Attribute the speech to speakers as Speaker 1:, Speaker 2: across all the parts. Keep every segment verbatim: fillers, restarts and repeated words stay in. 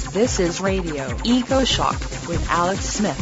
Speaker 1: This is Radio Eco Shock with Alex Smith.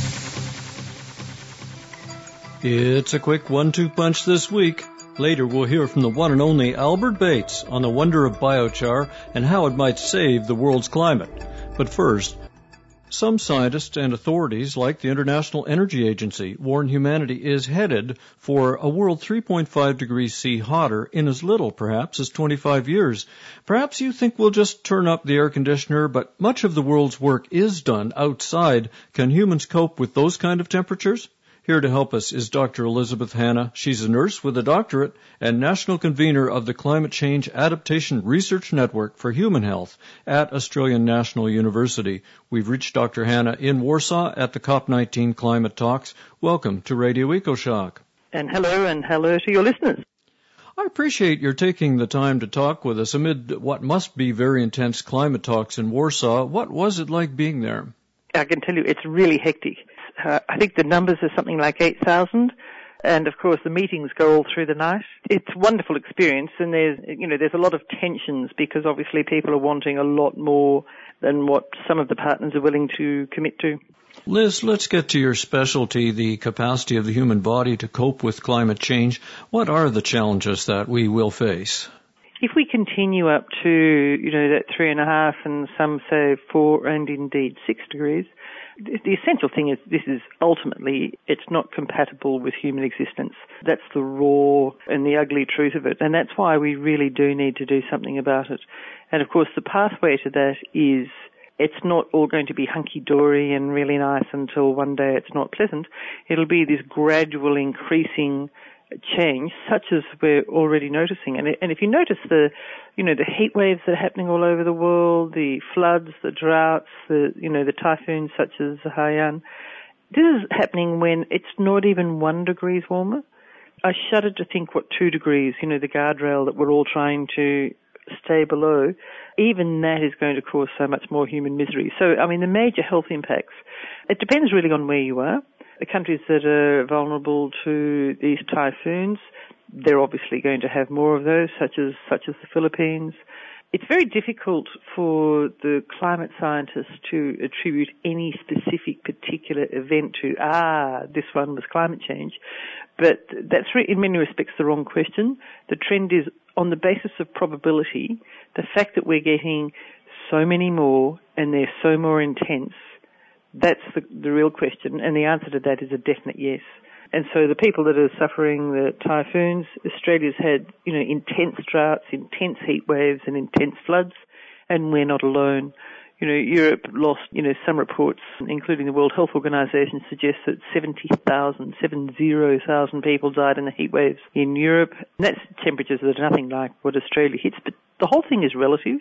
Speaker 2: It's a quick one two punch this week. Later we'll hear from the one and only Albert Bates on the wonder of biochar and how it might save the world's climate. But first, some scientists and authorities, like the International Energy Agency, warn humanity is headed for a world three point five degrees C hotter in as little, perhaps, as twenty-five years. Perhaps you think we'll just turn up the air conditioner, but much of the world's work is done outside. Can humans cope with those kind of temperatures? Here to help us is Doctor Elizabeth Hanna. She's a nurse with a doctorate and national convener of the Climate Change Adaptation Research Network for Human Health at Australian National University. We've reached Doctor Hanna in Warsaw at the COP nineteen climate talks. Welcome to Radio EcoShock.
Speaker 3: And hello, and hello to your listeners.
Speaker 2: I appreciate your taking the time to talk with us amid what must be very intense climate talks in Warsaw. What was it like being there?
Speaker 3: I can tell you it's really hectic. Uh, I think the numbers are something like eight thousand, and of course the meetings go all through the night. It's a wonderful experience, and there's, you know, there's a lot of tensions because obviously people are wanting a lot more than what some of the partners are willing to commit to.
Speaker 2: Liz, let's get to your specialty, the capacity of the human body to cope with climate change. What are the challenges that we will face?
Speaker 3: If we continue up to, you know, that three and a half and some say four and indeed six degrees, the essential thing is this is ultimately, it's not compatible with human existence. That's the raw and the ugly truth of it. And that's why we really do need to do something about it. And of course the pathway to that is, it's not all going to be hunky-dory and really nice until one day it's not pleasant. It'll be this gradual increasing change, such as we're already noticing. And, and if you notice the, you know, the heat waves that are happening all over the world, the floods, the droughts, the, you know, the typhoons such as Haiyan, this is happening when it's not even one degrees warmer. I shudder to think what two degrees, you know, the guardrail that we're all trying to stay below, even that is going to cause so much more human misery. So, I mean, the major health impacts, it depends really on where you are. The countries that are vulnerable to these typhoons, they're obviously going to have more of those, such as such as the Philippines. It's very difficult for the climate scientists to attribute any specific particular event to, ah, this one was climate change. But that's in many respects the wrong question. The trend is on the basis of probability, the fact that we're getting so many more and they're so more intense, that's the, the real question, and the answer to that is a definite yes. And so the people that are suffering the typhoons, Australia's had, you know, intense droughts, intense heat waves and intense floods, and we're not alone. You know, Europe lost, you know, some reports, including the World Health Organization, suggest that seventy thousand, seventy thousand people died in the heat waves in Europe. And that's temperatures that are nothing like what Australia hits, but the whole thing is relative.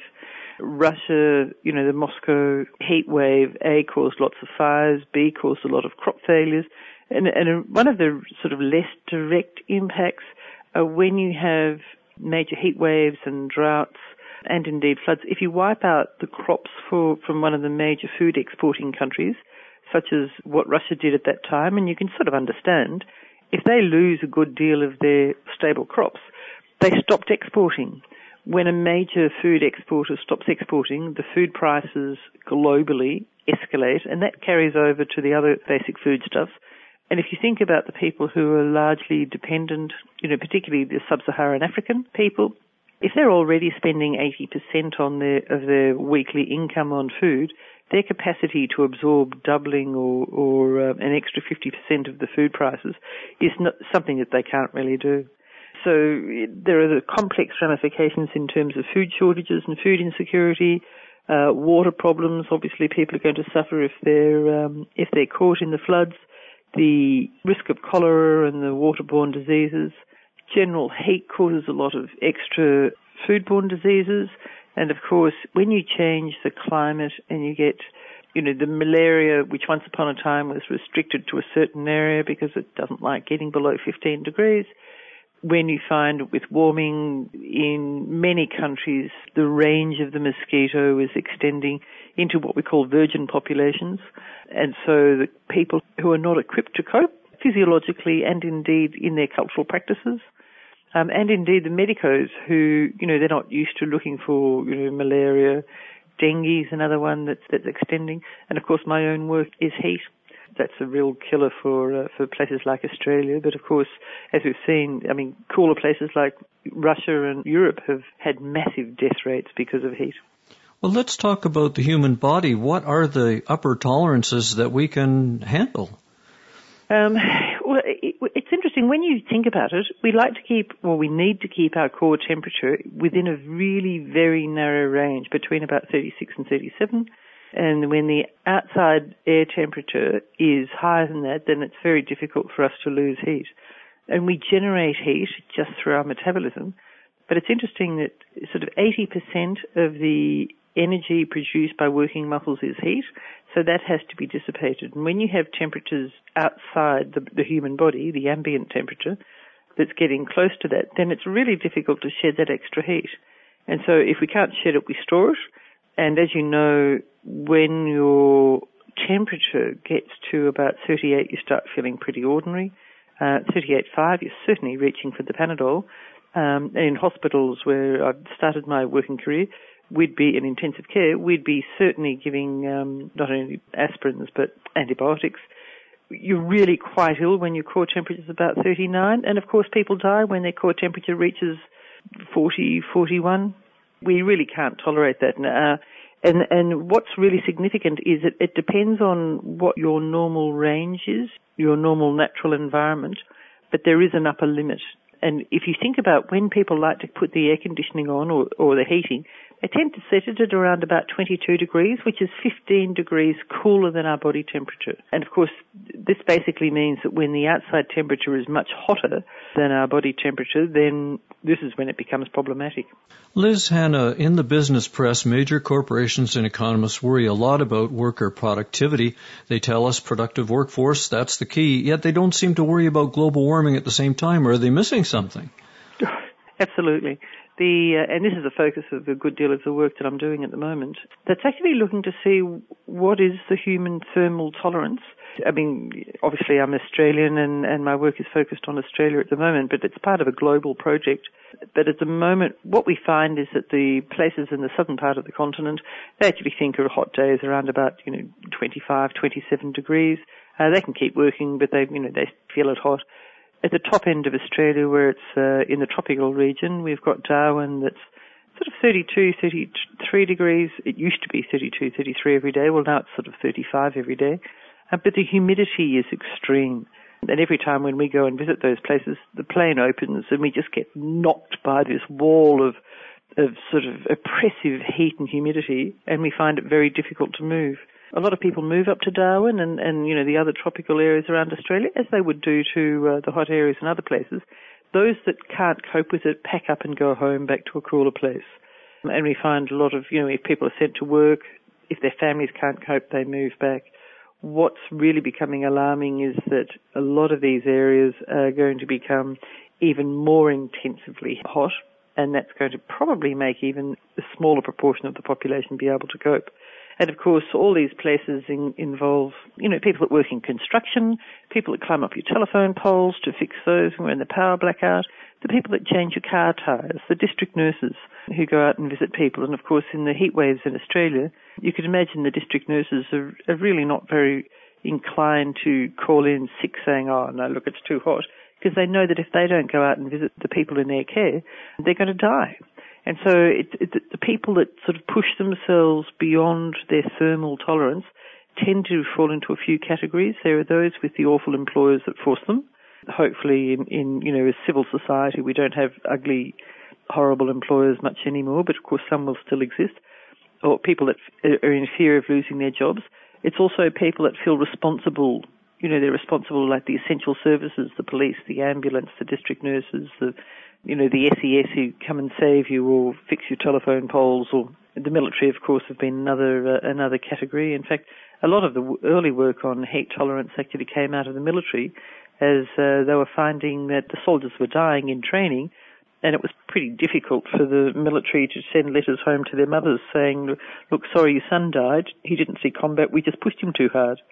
Speaker 3: Russia, you know, the Moscow heat wave, A, caused lots of fires, B, caused a lot of crop failures. And, and one of the sort of less direct impacts are when you have major heat waves and droughts and indeed floods. If you wipe out the crops for, from one of the major food exporting countries, such as what Russia did at that time, and you can sort of understand, if they lose a good deal of their stable crops, they stopped exporting. When a major food exporter stops exporting, the food prices globally escalate, and that carries over to the other basic foodstuffs. And if you think about the people who are largely dependent, you know, particularly the sub-Saharan African people, if they're already spending eighty percent on their, of their weekly income on food, their capacity to absorb doubling or, or uh, an extra fifty percent of the food prices is not something that they can't really do. So there are the complex ramifications in terms of food shortages and food insecurity, uh, water problems. Obviously, people are going to suffer if they're um, if they're caught in the floods. The risk of cholera and the waterborne diseases. General heat causes a lot of extra foodborne diseases, and of course, when you change the climate and you get, you know, the malaria, which once upon a time was restricted to a certain area because it doesn't like getting below fifteen degrees. When you find with warming in many countries, the range of the mosquito is extending into what we call virgin populations. And so the people who are not equipped to cope physiologically and indeed in their cultural practices, um, and indeed the medicos who, you know, they're not used to looking for, you know, malaria dengue is another one that's, that's extending. And, of course, my own work is heat. That's a real killer for uh, for places like Australia. But, of course, as we've seen, I mean, cooler places like Russia and Europe have had massive death rates because of heat.
Speaker 2: Well, let's talk about the human body. What are the upper tolerances that we can handle?
Speaker 3: Um, well, it, it's interesting. When you think about it, we like to keep, well, we need to keep our core temperature within a really very narrow range, between about thirty-six and thirty-seven. And when the outside air temperature is higher than that, then it's very difficult for us to lose heat. And we generate heat just through our metabolism. But it's interesting that sort of eighty percent of the energy produced by working muscles is heat, so that has to be dissipated. And when you have temperatures outside the, the human body, the ambient temperature, that's getting close to that, then it's really difficult to shed that extra heat. And so if we can't shed it, we store it. And as you know, when your temperature gets to about thirty-eight, you start feeling pretty ordinary. Uh, thirty-eight point five, you're certainly reaching for the Panadol. Um, in hospitals where I've started my working career, we'd be in intensive care, we'd be certainly giving um, not only aspirins but antibiotics. You're really quite ill when your core temperature is about thirty-nine, and of course people die when their core temperature reaches forty, forty-one. We really can't tolerate that. Uh, and, and what's really significant is that it depends on what your normal range is, your normal natural environment, but there is an upper limit. And if you think about when people like to put the air conditioning on or, or the heating, they tend to set it at around about twenty-two degrees, which is fifteen degrees cooler than our body temperature. And of course, this basically means that when the outside temperature is much hotter than our body temperature, then this is when it becomes problematic.
Speaker 2: Liz Hanna, in the business press, major corporations and economists worry a lot about worker productivity. They tell us productive workforce, that's the key, yet they don't seem to worry about global warming at the same time. Or are they missing something?
Speaker 3: Absolutely. The, uh, and this is the focus of a good deal of the work that I'm doing at the moment. That's actually looking to see what is the human thermal tolerance. I mean, obviously I'm Australian and, and my work is focused on Australia at the moment, but it's part of a global project. But at the moment, what we find is that the places in the southern part of the continent, they actually think are hot days around about, you know, twenty-five, twenty-seven degrees. Uh, they can keep working, but they, you know, they feel it hot. At the top end of Australia, where it's uh, in the tropical region, we've got Darwin that's sort of thirty-two, thirty-three degrees. It used to be thirty-two, thirty-three every day. Well, now it's sort of thirty-five every day. Uh, but the humidity is extreme. And every time when we go and visit those places, the plane opens and we just get knocked by this wall of, of sort of oppressive heat and humidity, and we find it very difficult to move. A lot of people move up to Darwin and, and you know, the other tropical areas around Australia, as they would do to uh, the hot areas in other places. Those that can't cope with it pack up and go home back to a cooler place. And we find a lot of, you know, if people are sent to work, if their families can't cope, they move back. What's really becoming alarming is that a lot of these areas are going to become even more intensively hot, and that's going to probably make even a smaller proportion of the population be able to cope. And of course, all these places in, involve, you know, people that work in construction, people that climb up your telephone poles to fix those when we're in the power blackout, the people that change your car tyres, the district nurses who go out and visit people. And of course, in the heat waves in Australia, you could imagine the district nurses are, are really not very inclined to call in sick saying, oh, no, look, it's too hot, because they know that if they don't go out and visit the people in their care, they're going to die. And so it, it, the people that sort of push themselves beyond their thermal tolerance tend to fall into a few categories. There are those with the awful employers that force them. Hopefully in, in, you know, a civil society we don't have ugly, horrible employers much anymore, but of course some will still exist. Or people that are in fear of losing their jobs. It's also people that feel responsible. You know, they're responsible like the essential services, the police, the ambulance, the district nurses, the you know, the S E S who come and save you or fix your telephone poles, or the military, of course, have been another uh, another category. In fact, a lot of the w- early work on heat tolerance actually came out of the military, as uh, they were finding that the soldiers were dying in training, and it was pretty difficult for the military to send letters home to their mothers saying, look, sorry, your son died. He didn't see combat. We just pushed him too hard.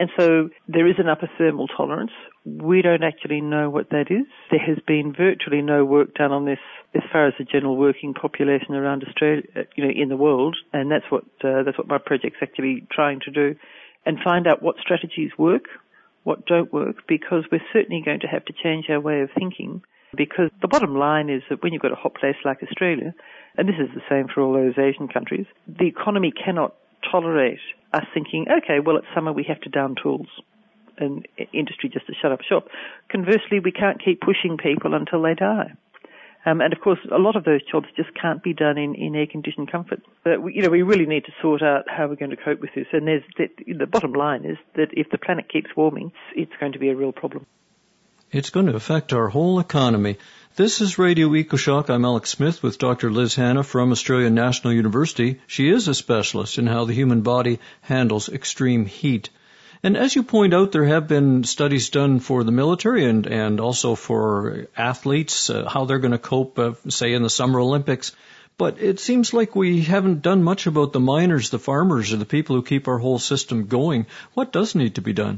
Speaker 3: And so there is an upper thermal tolerance. We don't actually know what that is. There has been virtually no work done on this as far as the general working population around Australia, you know, in the world. And that's what uh, that's what my project's actually trying to do, and find out what strategies work, what don't work, because we're certainly going to have to change our way of thinking. Because the bottom line is that when you've got a hot place like Australia, and this is the same for all those Asian countries, the economy cannot tolerate us thinking, okay, well, it's summer, we have to down tools, and industry just to shut up shop. Conversely, we can't keep pushing people until they die. Um, and, of course, a lot of those jobs just can't be done in, in air-conditioned comfort. But, we, you know, we really need to sort out how we're going to cope with this. And there's the, the bottom line is that if the planet keeps warming, it's going to be a real problem.
Speaker 2: It's going to affect our whole economy. This is Radio EcoShock. I'm Alex Smith with Doctor Liz Hanna from Australian National University. She is a specialist in how the human body handles extreme heat. And as you point out, there have been studies done for the military and, and also for athletes, uh, how they're going to cope, uh, say, in the Summer Olympics. But it seems like we haven't done much about the miners, the farmers, or the people who keep our whole system going. What does need to be done?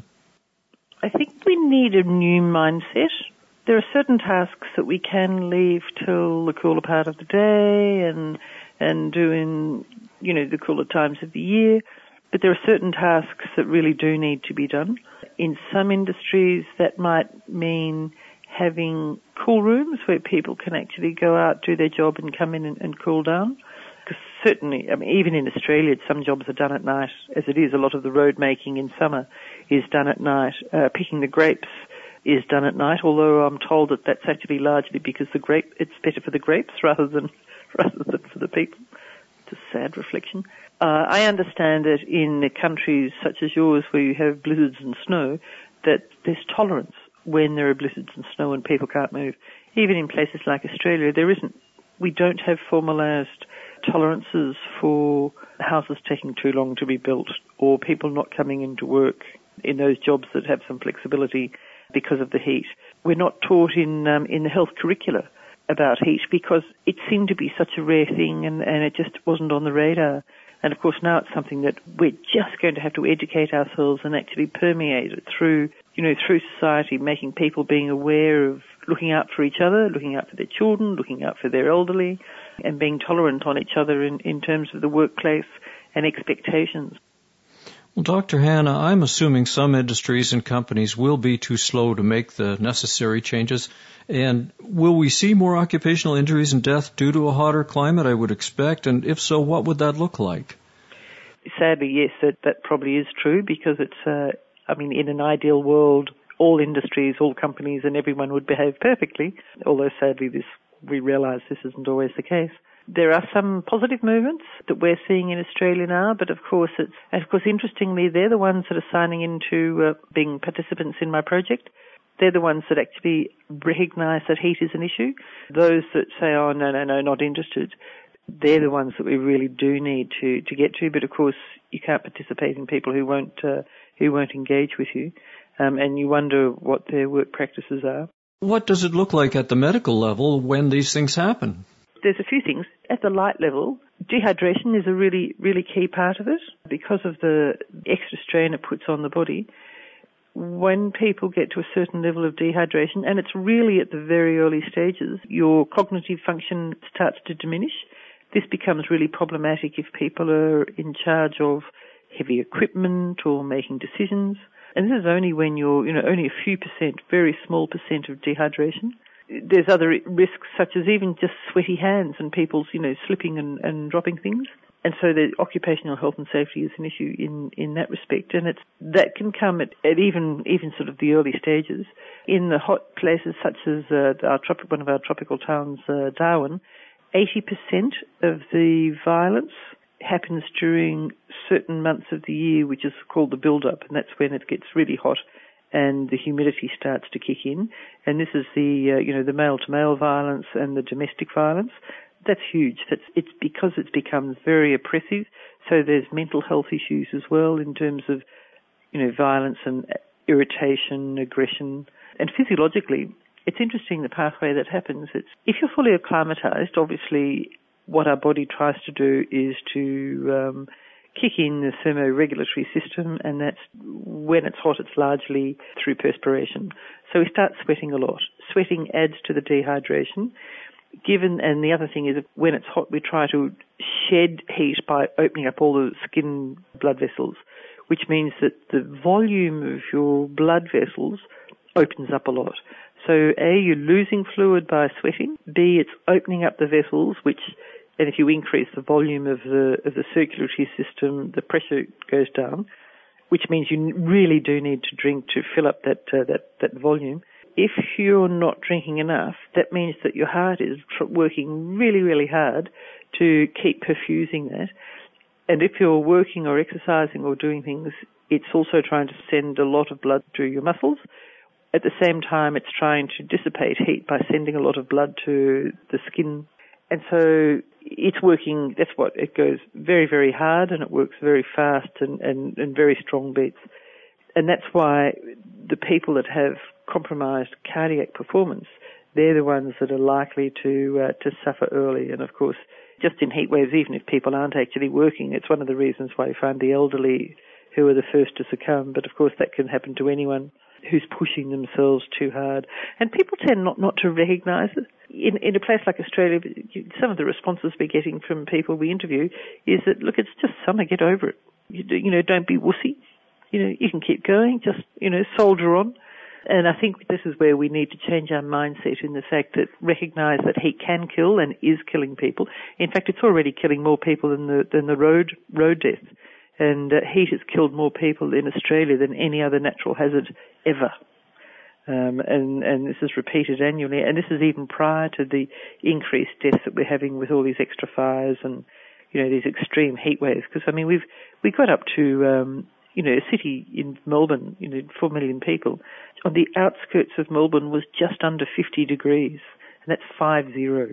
Speaker 3: I think we need a new mindset. There are certain tasks that we can leave till the cooler part of the day and and do in, you know, the cooler times of the year. But there are certain tasks that really do need to be done. In some industries, that might mean having cool rooms where people can actually go out, do their job and come in and, and cool down. Because certainly, I mean, even in Australia, some jobs are done at night. As it is, a lot of the road making in summer is done at night. Uh, picking the grapes is done at night, although I'm told that that's actually largely because the grape, it's better for the grapes rather than rather than for the people. It's a sad reflection. Uh, I understand that in the countries such as yours where you have blizzards and snow, that there's tolerance when there are blizzards and snow and people can't move. Even in places like Australia, there isn't. We don't have formalised tolerances for houses taking too long to be built or people not coming into work in those jobs that have some flexibility because of the heat. We're not taught in um, in the health curricula about heat because it seemed to be such a rare thing and, and it just wasn't on the radar. And, of course, now it's something that we're just going to have to educate ourselves and actually permeate it through, you know, through society, making people being aware of looking out for each other, looking out for their children, looking out for their elderly, and being tolerant on each other in, in terms of the workplace and expectations.
Speaker 2: Well, Doctor Hanna, I'm assuming some industries and companies will be too slow to make the necessary changes. And will we see more occupational injuries and death due to a hotter climate, I would expect? And if so, what would that look like?
Speaker 3: Sadly, yes, that, that probably is true because it's, uh, I mean, in an ideal world, all industries, all companies and everyone would behave perfectly, although sadly this, we realise this isn't always the case. There are some positive movements that we're seeing in Australia now, but of course it's, and of course interestingly, they're the ones that are signing into uh, being participants in my project. They're the ones that actually recognise that heat is an issue. Those that say, oh, no, no, no, not interested, they're the ones that we really do need to, to get to. But, of course, you can't participate in people who won't uh, who won't engage with you, um, and you wonder what their work practices are.
Speaker 2: What does it look like at the medical level when these things happen?
Speaker 3: There's a few things. At the light level, dehydration is a really, really key part of it because of the extra strain it puts on the body. When people get to a certain level of dehydration, and it's really at the very early stages, your cognitive function starts to diminish. This becomes really problematic if people are in charge of heavy equipment or making decisions. And this is only when you're, you know, only a few percent, very small percent of dehydration. There's other risks such as even just sweaty hands and people's, you know, slipping and, and dropping things. And so the occupational health and safety is an issue in, in that respect. And it's, that can come at, at even, even sort of the early stages. In the hot places such as uh, our tropic, one of our tropical towns, uh, Darwin, eighty percent of the violence happens during certain months of the year, which is called the build-up. And that's when it gets really hot and the humidity starts to kick in. And this is the, uh, you know, the male-to-male violence and the domestic violence. That's huge. That's, it's because it's become very oppressive. So there's mental health issues as well in terms of, you know, violence and irritation, aggression. And physiologically, it's interesting the pathway that happens. It's, if you're fully acclimatized, obviously what our body tries to do is to um, kick in the thermoregulatory system, and that's when it's hot, it's largely through perspiration. So we start sweating a lot. Sweating adds to the dehydration. Given, and the other thing is that when it's hot, we try to shed heat by opening up all the skin blood vessels, which means that the volume of your blood vessels opens up a lot. So A, you're losing fluid by sweating. B, it's opening up the vessels, which, and if you increase the volume of the of the circulatory system, the pressure goes down, which means you really do need to drink to fill up that uh, that that volume. If you're not drinking enough, that means that your heart is tr- working really, really hard to keep perfusing that. And if you're working or exercising or doing things, it's also trying to send a lot of blood through your muscles. At the same time, it's trying to dissipate heat by sending a lot of blood to the skin. And so it's working, that's what, it goes very, very hard, and it works very fast and, and, and very strong beats. And that's why the people that have compromised cardiac performance, they're the ones that are likely to uh, to suffer early. And of course, just in heat waves, even if people aren't actually working, it's one of the reasons why you find the elderly who are the first to succumb. But of course, that can happen to anyone who's pushing themselves too hard. And people tend not, not to recognise it. In, in a place like Australia, some of the responses we're getting from people we interview is that, look, it's just summer, get over it. You, you know, don't be wussy. You know, you can keep going, just, you know, soldier on. And I think this is where we need to change our mindset in the fact that recognise that heat can kill and is killing people. In fact, it's already killing more people than the than the road road deaths. And uh, heat has killed more people in Australia than any other natural hazard ever. Um, and, and this is repeated annually. And this is even prior to the increased deaths that we're having with all these extra fires and, you know, these extreme heat waves. Because, I mean, we've we got up to, um, you know, a city in Melbourne, you know, four million people. On the outskirts of Melbourne was just under fifty degrees. And that's five zero.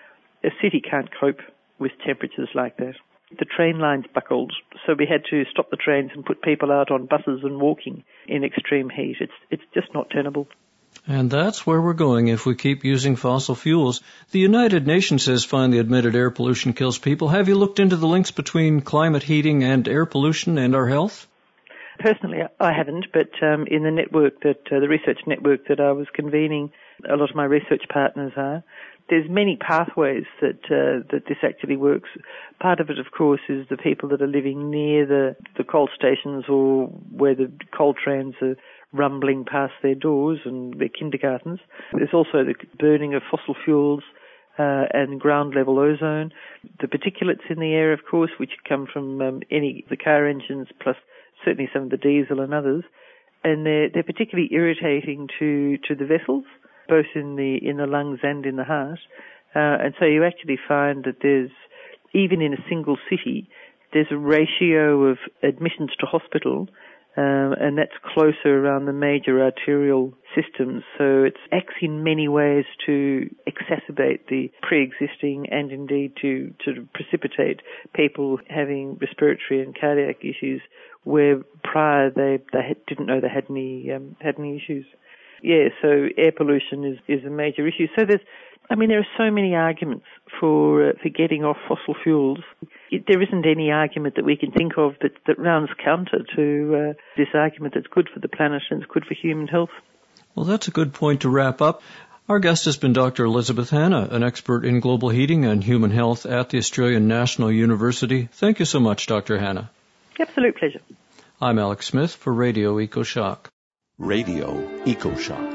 Speaker 3: A city can't cope with temperatures like that. The train lines buckled, so we had to stop the trains and put people out on buses and walking in extreme heat. It's it's just not tenable.
Speaker 2: And that's where we're going if we keep using fossil fuels. The United Nations says finally admitted air pollution kills people. Have you looked into the links between climate heating and air pollution and our health?
Speaker 3: Personally, I haven't, but um, in the network that uh, the research network that I was convening, a lot of my research partners are. There's many pathways that uh, that this actually works. Part of it, of course, is the people that are living near the, the coal stations or where the coal trains are rumbling past their doors and their kindergartens. There's also the burning of fossil fuels uh, and ground-level ozone. The particulates in the air, of course, which come from um, any the car engines, plus certainly some of the diesel and others. And they're, they're particularly irritating to, to the vessels, both in the in the lungs and in the heart. Uh, and so you actually find that there's, even in a single city, there's a ratio of admissions to hospital, um, and that's closer around the major arterial systems. So it acts in many ways to exacerbate the pre-existing and indeed to, to precipitate people having respiratory and cardiac issues where prior they, they didn't know they had any um, had any issues. Yeah, so air pollution is, is a major issue. So there's, I mean, there are so many arguments for uh, for getting off fossil fuels. It, there isn't any argument that we can think of that, that runs counter to uh, this argument that's good for the planet and it's good for human health.
Speaker 2: Well, that's a good point to wrap up. Our guest has been Doctor Elizabeth Hanna, an expert in global heating and human health at the Australian National University. Thank you so much, Doctor Hanna.
Speaker 3: Absolute pleasure.
Speaker 2: I'm Alex Smith for Radio EcoShock.
Speaker 4: Radio EcoShock.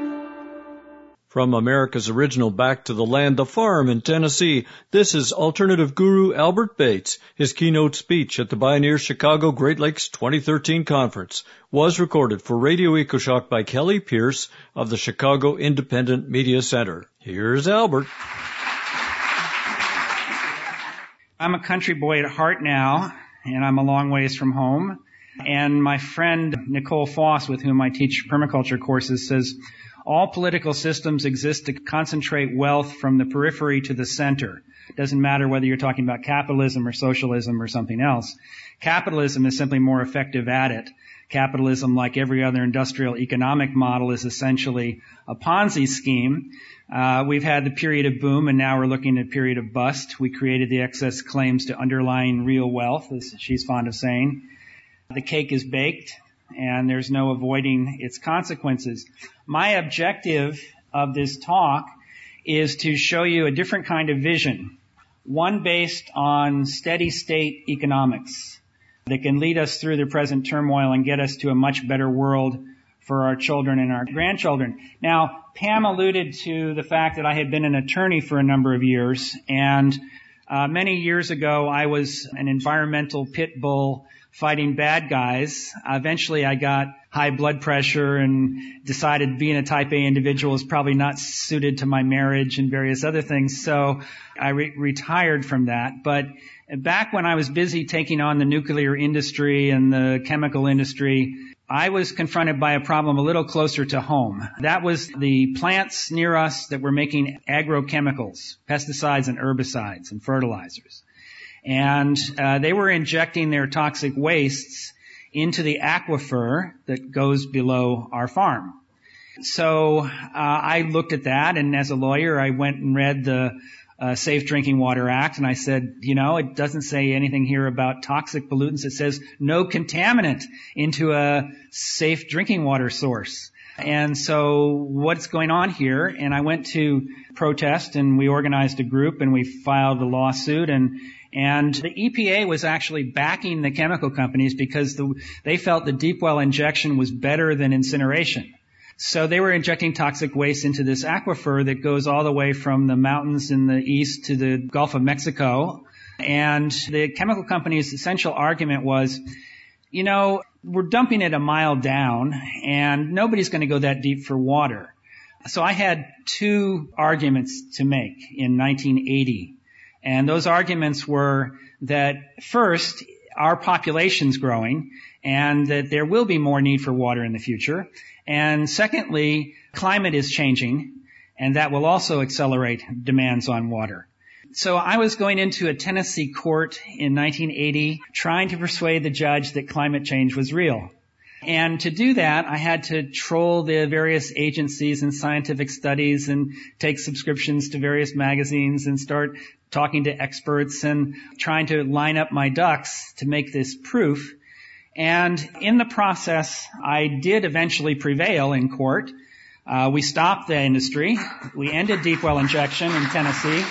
Speaker 2: From America's original Back to the Land, the farm in Tennessee, this is alternative guru Albert Bates. His keynote speech at the Bioneer Chicago Great Lakes twenty thirteen conference was recorded for Radio EcoShock by Kelly Pierce of the Chicago Independent Media Center. Here's Albert.
Speaker 5: I'm a country boy at heart now, and I'm a long ways from home. And my friend Nicole Foss, with whom I teach permaculture courses, says, all political systems exist to concentrate wealth from the periphery to the center. It doesn't matter whether you're talking about capitalism or socialism or something else. Capitalism is simply more effective at it. Capitalism, like every other industrial economic model, is essentially a Ponzi scheme. Uh, we've had the period of boom, and now we're looking at a period of bust. We created the excess claims to underlying real wealth, as she's fond of saying. The cake is baked, and there's no avoiding its consequences. My objective of this talk is to show you a different kind of vision, one based on steady state economics that can lead us through the present turmoil and get us to a much better world for our children and our grandchildren. Now, Pam alluded to the fact that I had been an attorney for a number of years, and uh, many years ago I was an environmental pit bull fighting bad guys. Uh, eventually I got high blood pressure and decided being a type A individual is probably not suited to my marriage and various other things, so I re- retired from that. But back when I was busy taking on the nuclear industry and the chemical industry, I was confronted by a problem a little closer to home. That was the plants near us that were making agrochemicals, pesticides and herbicides and fertilizers. And uh, they were injecting their toxic wastes into the aquifer that goes below our farm. So uh, I looked at that, and as a lawyer, I went and read the Uh, Safe Drinking Water Act, and I said, you know, it doesn't say anything here about toxic pollutants. It says no contaminant into a safe drinking water source. And so what's going on here? And I went to protest, and we organized a group, and we filed a lawsuit, and and the E P A was actually backing the chemical companies because the, they felt the deep well injection was better than incineration. So they were injecting toxic waste into this aquifer that goes all the way from the mountains in the east to the Gulf of Mexico. And the chemical company's essential argument was, you know, we're dumping it a mile down, and nobody's going to go that deep for water. So I had two arguments to make in nineteen eighty. And those arguments were that, first, our population's growing, and that there will be more need for water in the future. And secondly, climate is changing, and that will also accelerate demands on water. So I was going into a Tennessee court in nineteen eighty trying to persuade the judge that climate change was real. And to do that, I had to troll the various agencies and scientific studies and take subscriptions to various magazines and start talking to experts and trying to line up my ducks to make this proof. And in the process, I did eventually prevail in court. Uh, we stopped the industry. We ended deep well injection in Tennessee.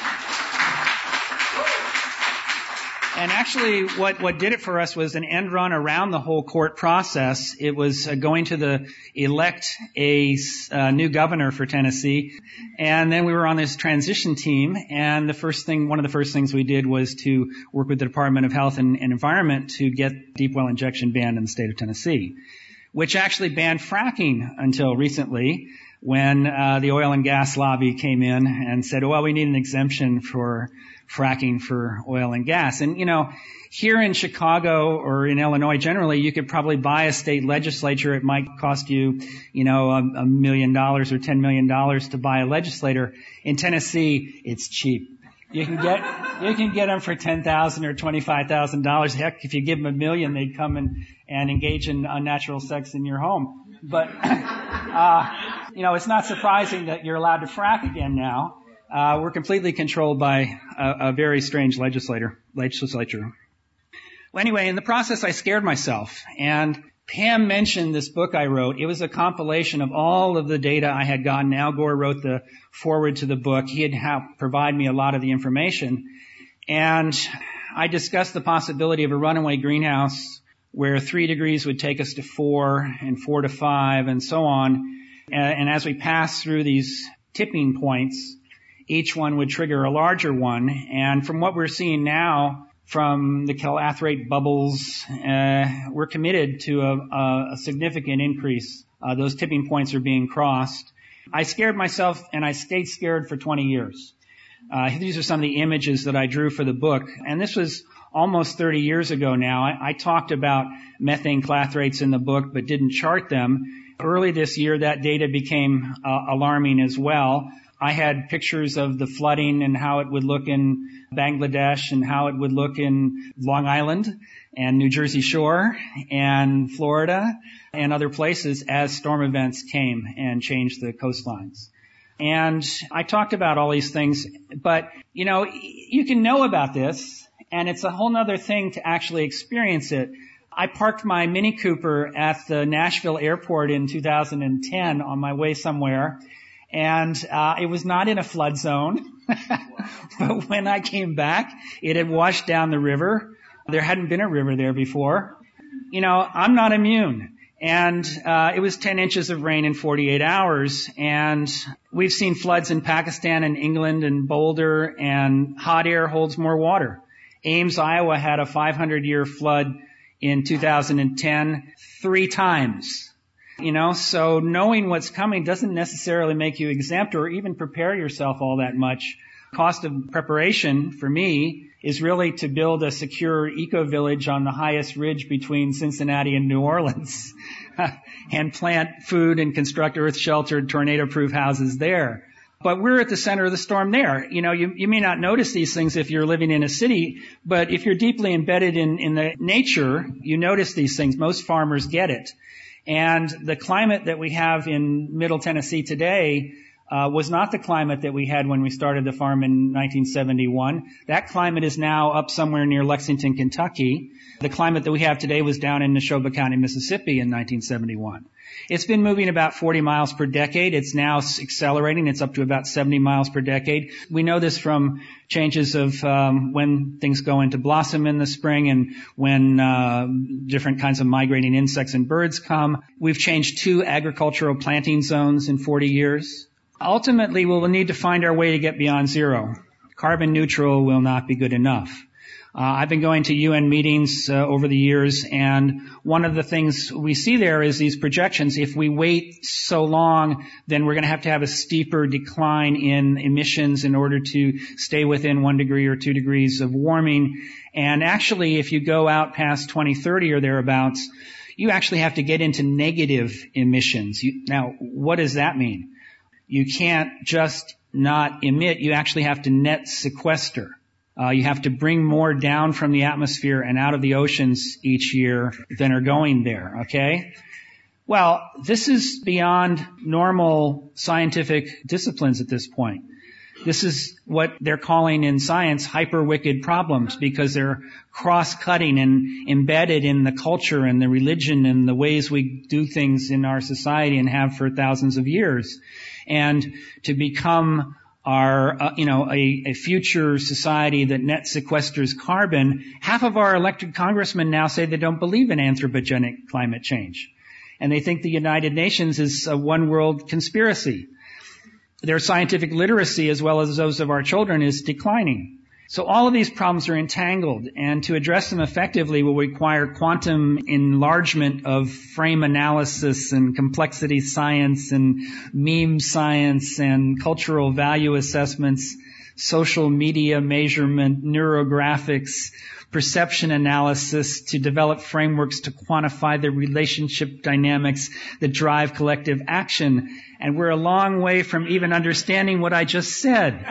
Speaker 5: And actually, what, what did it for us was an end run around the whole court process. It was uh, going to the elect a uh, new governor for Tennessee. And then we were on this transition team. And the first thing, one of the first things we did was to work with the Department of Health and, and Environment to get deep well injection banned in the state of Tennessee, which actually banned fracking until recently, when uh, the oil and gas lobby came in and said, well, we need an exemption for fracking for oil and gas. And, you know, here in Chicago or in Illinois generally, you could probably buy a state legislature. It might cost you, you know, a, a million dollars or ten million dollars to buy a legislator. In Tennessee, it's cheap. You can get, you can get them for ten thousand dollars or twenty-five thousand dollars. Heck, if you give them a million, they'd come and, and engage in unnatural sex in your home. But, uh, you know, it's not surprising that you're allowed to frack again now. Uh, we're completely controlled by a, a very strange legislator, legislature. Well, anyway, in the process, I scared myself. And Pam mentioned this book I wrote. It was a compilation of all of the data I had gotten. Al Gore wrote the foreword to the book. He had helped provide me a lot of the information. And I discussed the possibility of a runaway greenhouse where three degrees would take us to four and four to five and so on. And as we pass through these tipping points, each one would trigger a larger one. And from what we're seeing now from the calathrate bubbles, uh, we're committed to a, a significant increase. Uh, those tipping points are being crossed. I scared myself, and I stayed scared for twenty years. Uh, these are some of the images that I drew for the book. And this was almost thirty years ago now. I, I talked about methane clathrates in the book, but didn't chart them. Early this year, that data became uh, alarming as well. I had pictures of the flooding and how it would look in Bangladesh and how it would look in Long Island and New Jersey Shore and Florida and other places as storm events came and changed the coastlines. And I talked about all these things, but, you know, you can know about this, and it's a whole other thing to actually experience it. I parked my Mini Cooper at the Nashville airport in two thousand ten on my way somewhere, and uh, it was not in a flood zone. But when I came back, it had washed down the river. There hadn't been a river there before. You know, I'm not immune. And uh it was ten inches of rain in forty-eight hours. And we've seen floods in Pakistan and England and Boulder, and hot air holds more water. Ames, Iowa had a five hundred year flood in two thousand ten, three times. You know, so knowing what's coming doesn't necessarily make you exempt or even prepare yourself all that much. Cost of preparation for me is really to build a secure eco-village on the highest ridge between Cincinnati and New Orleans and plant food and construct earth-sheltered, tornado-proof houses there. But we're at the center of the storm there. You know, you, you may not notice these things if you're living in a city, but if you're deeply embedded in, in the nature, you notice these things. Most farmers get it. And the climate that we have in Middle Tennessee today Uh, was not the climate that we had when we started the farm in nineteen seventy-one. That climate is now up somewhere near Lexington, Kentucky. The climate that we have today was down in Neshoba County, Mississippi in nineteen seventy-one. It's been moving about forty miles per decade. It's now accelerating. It's up to about seventy miles per decade. We know this from changes of um, when things go into blossom in the spring and when uh, different kinds of migrating insects and birds come. We've changed two agricultural planting zones in forty years. Ultimately, we'll need to find our way to get beyond zero. Carbon neutral will not be good enough. Uh, I've been going to U N meetings uh, over the years, and one of the things we see there is these projections. If we wait so long, then we're going to have to have a steeper decline in emissions in order to stay within one degree or two degrees of warming. And actually, if you go out past twenty thirty or thereabouts, you actually have to get into negative emissions. You, now, what does that mean? You can't just not emit. You actually have to net sequester. Uh, you have to bring more down from the atmosphere and out of the oceans each year than are going there, okay? Well, this is beyond normal scientific disciplines at this point. This is what they're calling in science hyper-wicked problems, because they're cross-cutting and embedded in the culture and the religion and the ways we do things in our society and have for thousands of years. And to become our, uh, you know, a, a future society that net sequesters carbon, half of our elected congressmen now say they don't believe in anthropogenic climate change. And they think the United Nations is a one-world conspiracy. Their scientific literacy, as well as those of our children, is declining. So all of these problems are entangled, and to address them effectively will require quantum enlargement of frame analysis and complexity science and meme science and cultural value assessments, social media measurement, neurographics, perception analysis to develop frameworks to quantify the relationship dynamics that drive collective action. And we're a long way from even understanding what I just said.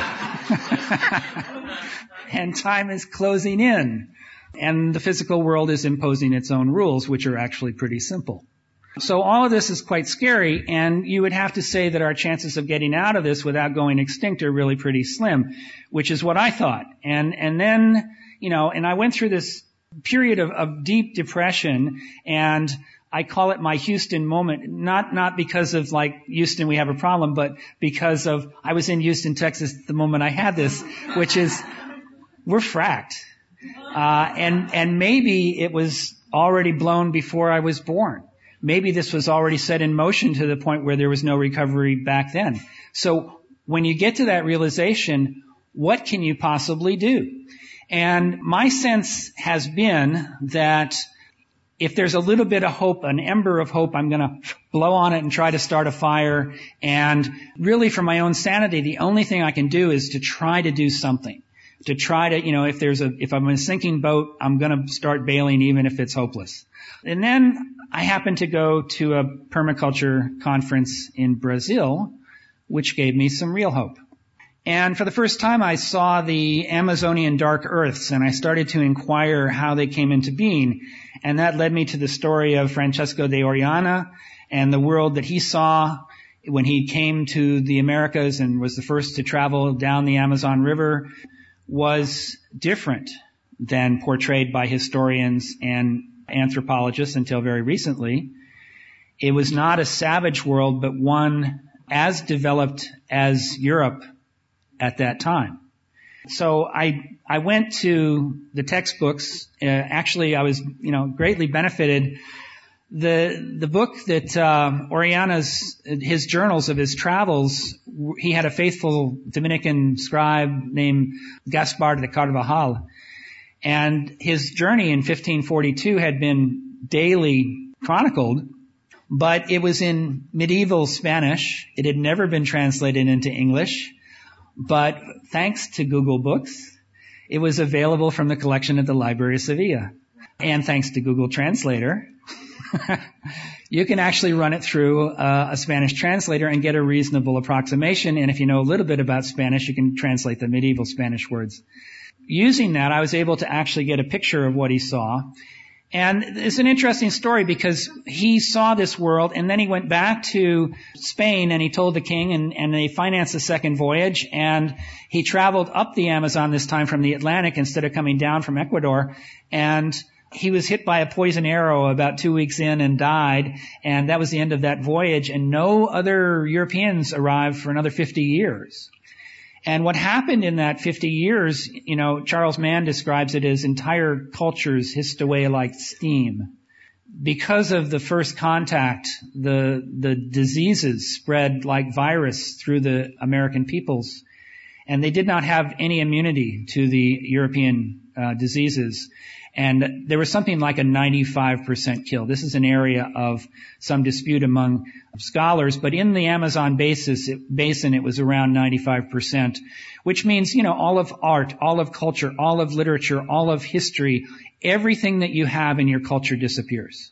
Speaker 5: And time is closing in. And the physical world is imposing its own rules, which are actually pretty simple. So all of this is quite scary, and you would have to say that our chances of getting out of this without going extinct are really pretty slim, which is what I thought. And, and then, you know, and I went through this period of, of deep depression, and I call it my Houston moment, not, not because of like, Houston, we have a problem, but because of, I was in Houston, Texas the moment I had this, which is, we're fracked. Uh, and, and maybe it was already blown before I was born. Maybe this was already set in motion to the point where there was no recovery back then. So when you get to that realization, what can you possibly do? And my sense has been that if there's a little bit of hope, an ember of hope, I'm going to blow on it and try to start a fire. And really for my own sanity, the only thing I can do is to try to do something. To try to, you know, if there's a, if I'm in a sinking boat, I'm going to start bailing even if it's hopeless. And then I happened to go to a permaculture conference in Brazil which gave me some real hope. And for the first time, I saw the Amazonian dark earths, and I started to inquire how they came into being. And that led me to the story of Francesco de Orellana and the world that he saw when he came to the Americas and was the first to travel down the Amazon River was different than portrayed by historians and anthropologists until very recently. It was not a savage world, but one as developed as Europe at that time. So I I went to the textbooks. Uh, actually, I was you know greatly benefited. The the book that uh, Orellana's his journals of his travels. He had a faithful Dominican scribe named Gaspar de Carvajal, and his journey in fifteen forty-two had been daily chronicled. But it was in medieval Spanish. It had never been translated into English. But thanks to Google Books, it was available from the collection at the Library of Sevilla. And thanks to Google Translator, you can actually run it through uh, a Spanish translator and get a reasonable approximation. And if you know a little bit about Spanish, you can translate the medieval Spanish words. Using that, I was able to actually get a picture of what he saw. And it's an interesting story because he saw this world and then he went back to Spain and he told the king and, and they financed a second voyage and he traveled up the Amazon this time from the Atlantic instead of coming down from Ecuador, and he was hit by a poison arrow about two weeks in and died, and that was the end of that voyage, and no other Europeans arrived for another fifty years. And what happened in that fifty years, you know, Charles Mann describes it as entire cultures hissed away like steam. Because of the first contact, the the diseases spread like virus through the American peoples. And they did not have any immunity to the European uh, diseases. And there was something like a ninety-five percent kill. This is an area of some dispute among scholars, but in the Amazon basis, it, basin, it was around ninety-five percent, which means, you know, all of art, all of culture, all of literature, all of history, everything that you have in your culture disappears.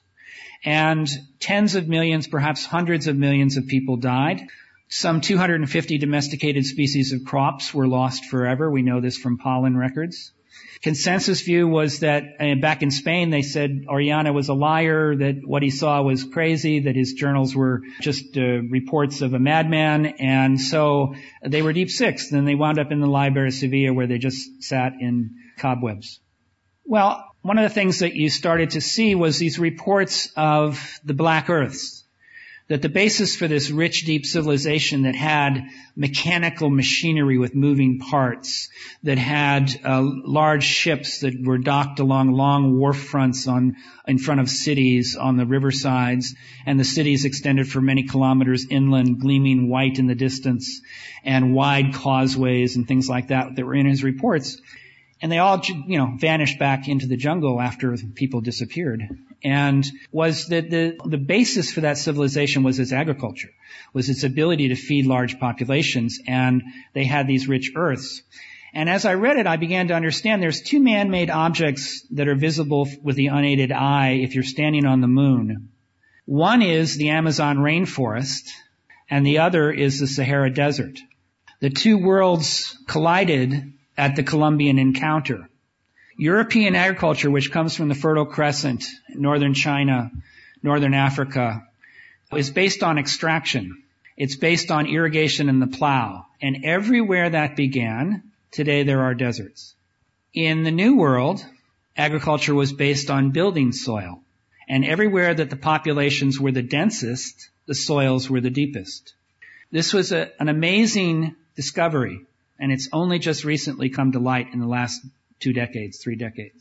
Speaker 5: And tens of millions, perhaps hundreds of millions of people died. Some two hundred fifty domesticated species of crops were lost forever. We know this from pollen records. Consensus view was that uh, back in Spain, they said Orellana was a liar, that what he saw was crazy, that his journals were just uh, reports of a madman, and so they were deep sixth. Then they wound up in the Library of Sevilla where they just sat in cobwebs. Well, one of the things that you started to see was these reports of the Black Earths, that the basis for this rich, deep civilization that had mechanical machinery with moving parts, that had uh, large ships that were docked along long wharf fronts on in front of cities on the riversides, and the cities extended for many kilometers inland, gleaming white in the distance, and wide causeways and things like that that were in his reports. And they all, you know, vanished back into the jungle after people disappeared. And was that the, the basis for that civilization was its agriculture, was its ability to feed large populations, and they had these rich earths. And as I read it, I began to understand there's two man-made objects that are visible with the unaided eye if you're standing on the moon. One is the Amazon rainforest, and the other is the Sahara Desert. The two worlds collided at the Columbian encounter. European agriculture, which comes from the Fertile Crescent, northern China, northern Africa, is based on extraction. It's based on irrigation and the plow. And everywhere that began, today there are deserts. In the New World, agriculture was based on building soil. And everywhere that the populations were the densest, the soils were the deepest. This was a, an amazing discovery, and it's only just recently come to light in the last two decades, three decades.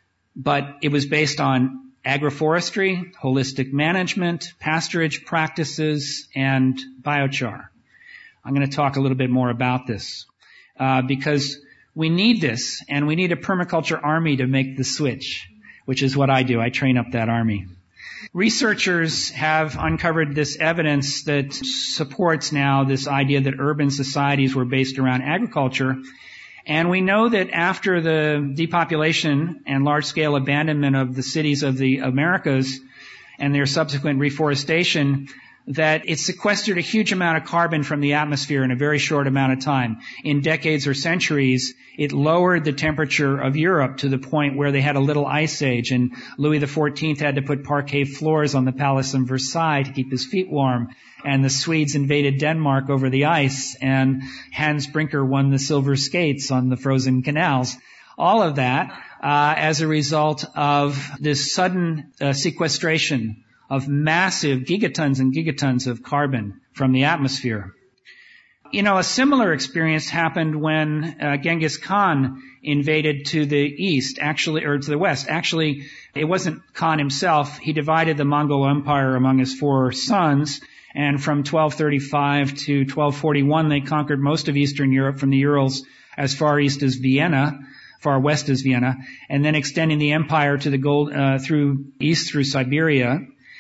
Speaker 5: But it was based on agroforestry, holistic management, pasturage practices, and biochar. I'm going to talk a little bit more about this uh, because we need this, and we need a permaculture army to make the switch, which is what I do. I train up that army. Researchers have uncovered this evidence that supports now this idea that urban societies were based around agriculture. And we know that after the depopulation and large-scale abandonment of the cities of the Americas and their subsequent reforestation, that it sequestered a huge amount of carbon from the atmosphere in a very short amount of time. In decades or centuries, it lowered the temperature of Europe to the point where they had a little ice age, and Louis the fourteenth had to put parquet floors on the Palace of Versailles to keep his feet warm, and the Swedes invaded Denmark over the ice, and Hans Brinker won the silver skates on the frozen canals. All of that uh, as a result of this sudden uh, sequestration of massive gigatons and gigatons of carbon from the atmosphere. You know, a similar experience happened when uh, Genghis Khan invaded to the east, actually, or to the west. Actually, it wasn't Khan himself. He divided the Mongol Empire among his four sons, and from twelve thirty-five to twelve forty-one, they conquered most of Eastern Europe from the Urals as far east as Vienna, far west as Vienna, and then extending the empire to the gold uh, through east through Siberia.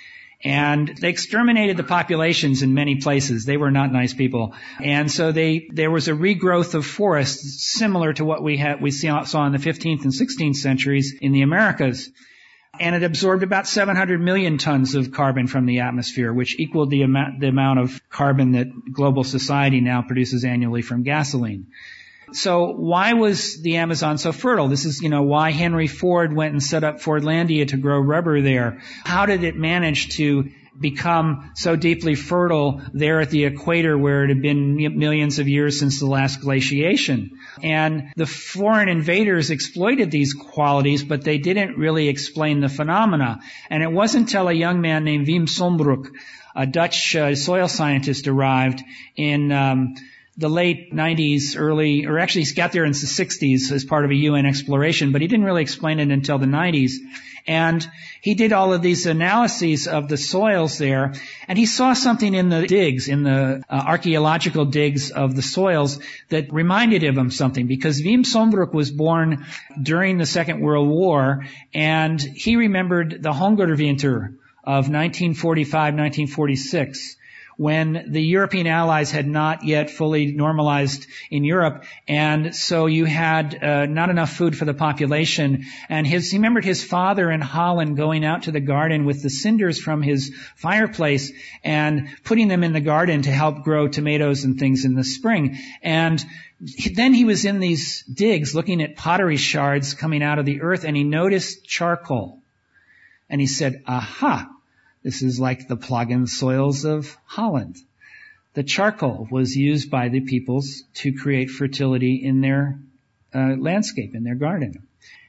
Speaker 5: And they exterminated the populations in many places. They were not nice people. And so they, there was a regrowth of forests similar to what we had, we saw in the fifteenth and sixteenth centuries in the Americas. And it absorbed about seven hundred million tons of carbon from the atmosphere, which equaled the amount, the amount of carbon that global society now produces annually from gasoline. So why was the Amazon so fertile? This is, you know, why Henry Ford went and set up Fordlandia to grow rubber there. How did it manage to become so deeply fertile there at the equator where it had been millions of years since the last glaciation? And the foreign invaders exploited these qualities, but they didn't really explain the phenomena. And it wasn't until a young man named Wim Sonbroek, a Dutch uh, soil scientist, arrived in um the late nineties, early, or actually he got there in the sixties as part of a U N exploration, but he didn't really explain it until the nineties. And he did all of these analyses of the soils there, and he saw something in the digs, in the uh, archaeological digs of the soils that reminded him of something, because Wim Sonbroek was born during the Second World War, and he remembered the Hungerwinter of nineteen forty-five nineteen forty-six. When the European allies had not yet fully normalized in Europe, and so you had uh, not enough food for the population. And his, he remembered his father in Holland going out to the garden with the cinders from his fireplace and putting them in the garden to help grow tomatoes and things in the spring. And then he was in these digs looking at pottery shards coming out of the earth, and he noticed charcoal. And he said, aha! This is like the Plagen soils of Holland. The charcoal was used by the peoples to create fertility in their uh, landscape, in their garden.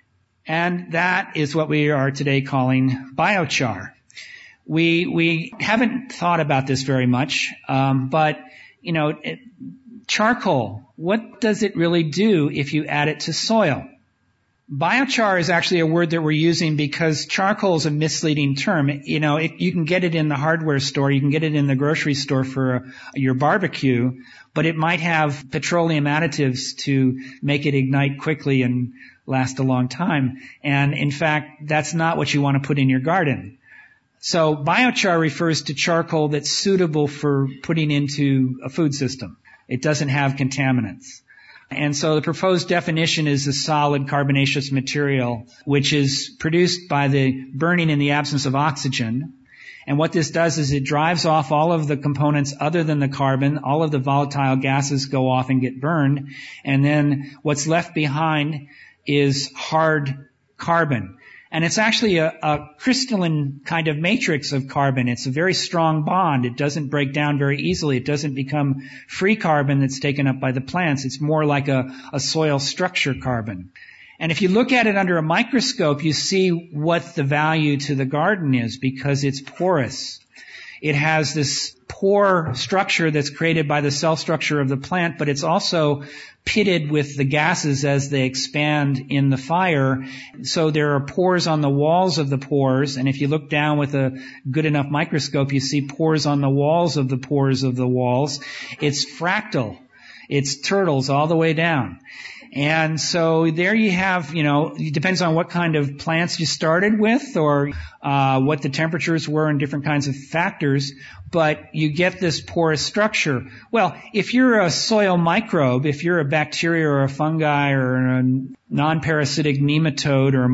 Speaker 5: And that is what we are today calling biochar. We we haven't thought about this very much, um, but, you know, it, charcoal, what does it really do if you add it to soil? Biochar is actually a word that we're using because charcoal is a misleading term. You know, it, you can get it in the hardware store, you can get it in the grocery store for uh, your barbecue, but it might have petroleum additives to make it ignite quickly and last a long time. And in fact, that's not what you want to put in your garden. So biochar refers to charcoal that's suitable for putting into a food system. It doesn't have contaminants. And so the proposed definition is a solid carbonaceous material, which is produced by the burning in the absence of oxygen. And what this does is it drives off all of the components other than the carbon. All of the volatile gases go off and get burned. And then what's left behind is hard carbon. And it's actually a, a crystalline kind of matrix of carbon. It's a very strong bond. It doesn't break down very easily. It doesn't become free carbon that's taken up by the plants. It's more like a, a soil structure carbon. And if you look at it under a microscope, you see what the value to the garden is because it's porous. It has this pore structure that's created by the cell structure of the plant, but it's also pitted with the gases as they expand in the fire. So there are pores on the walls of the pores, and if you look down with a good enough microscope, you see pores on the walls of the pores of the walls. It's fractal. It's turtles all the way down. And so there you have, you know, it depends on what kind of plants you started with or uh what the temperatures were and different kinds of factors, but you get this porous structure. Well, if you're a soil microbe, if you're a bacteria or a fungi or a non-parasitic nematode or a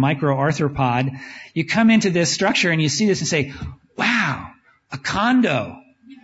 Speaker 5: microarthropod, you come into this structure and you see this and say, wow, a condo.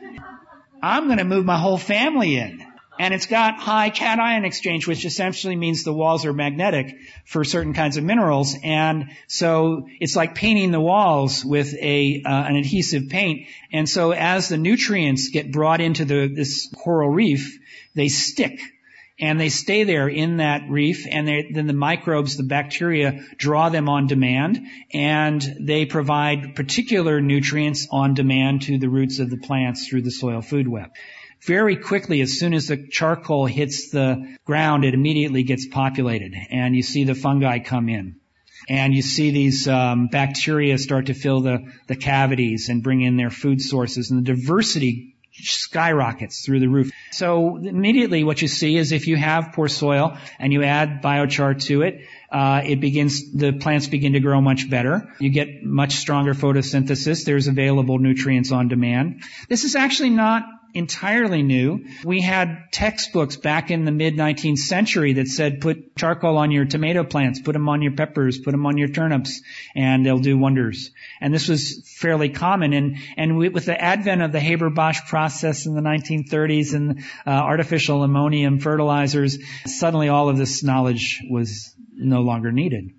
Speaker 5: I'm going to move my whole family in. And it's got high cation exchange, which essentially means the walls are magnetic for certain kinds of minerals. And so it's like painting the walls with a uh, an adhesive paint. And so as the nutrients get brought into the this coral reef, they stick. And they stay there in that reef, and they, then the microbes, the bacteria, draw them on demand, and they provide particular nutrients on demand to the roots of the plants through the soil food web. Very quickly, as soon as the charcoal hits the ground, it immediately gets populated, and you see the fungi come in. And you see these um, bacteria start to fill the, the cavities and bring in their food sources, and the diversity skyrockets through the roof. So immediately what you see is if you have poor soil and you add biochar to it, uh, it begins, the plants begin to grow much better. You get much stronger photosynthesis. There's available nutrients on demand. This is actually not entirely new. We had textbooks back in the mid nineteenth century that said put charcoal on your tomato plants, put them on your peppers, put them on your turnips, and they'll do wonders. And this was fairly common. And, and we, with the advent of the Haber-Bosch process in the nineteen thirties and uh, artificial ammonium fertilizers, suddenly all of this knowledge was no longer needed.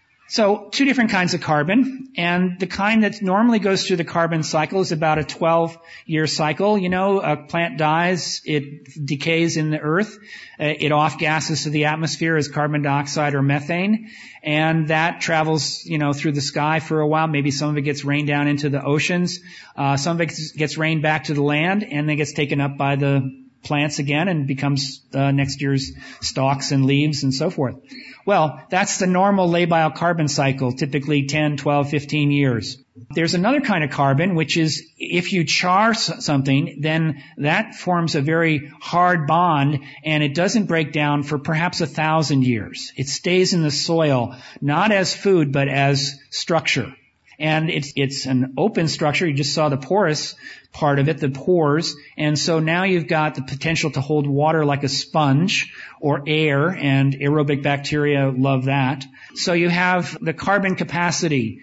Speaker 5: So two different kinds of carbon, and the kind that normally goes through the carbon cycle is about a twelve-year cycle. You know, a plant dies, it decays in the earth, uh, it off-gasses to the atmosphere as carbon dioxide or methane, and that travels, you know, through the sky for a while. Maybe some of it gets rained down into the oceans, uh, some of it gets rained back to the land, and then gets taken up by the plants again and becomes uh, next year's stalks and leaves and so forth. Well, that's the normal labile carbon cycle, typically ten, twelve, fifteen years. There's another kind of carbon, which is if you char something, then that forms a very hard bond, and it doesn't break down for perhaps a thousand years. It stays in the soil, not as food, but as structure. And it's, it's an open structure. You just saw the porous part of it, the pores. And so now you've got the potential to hold water like a sponge or air, and aerobic bacteria love that. So you have the carbon capacity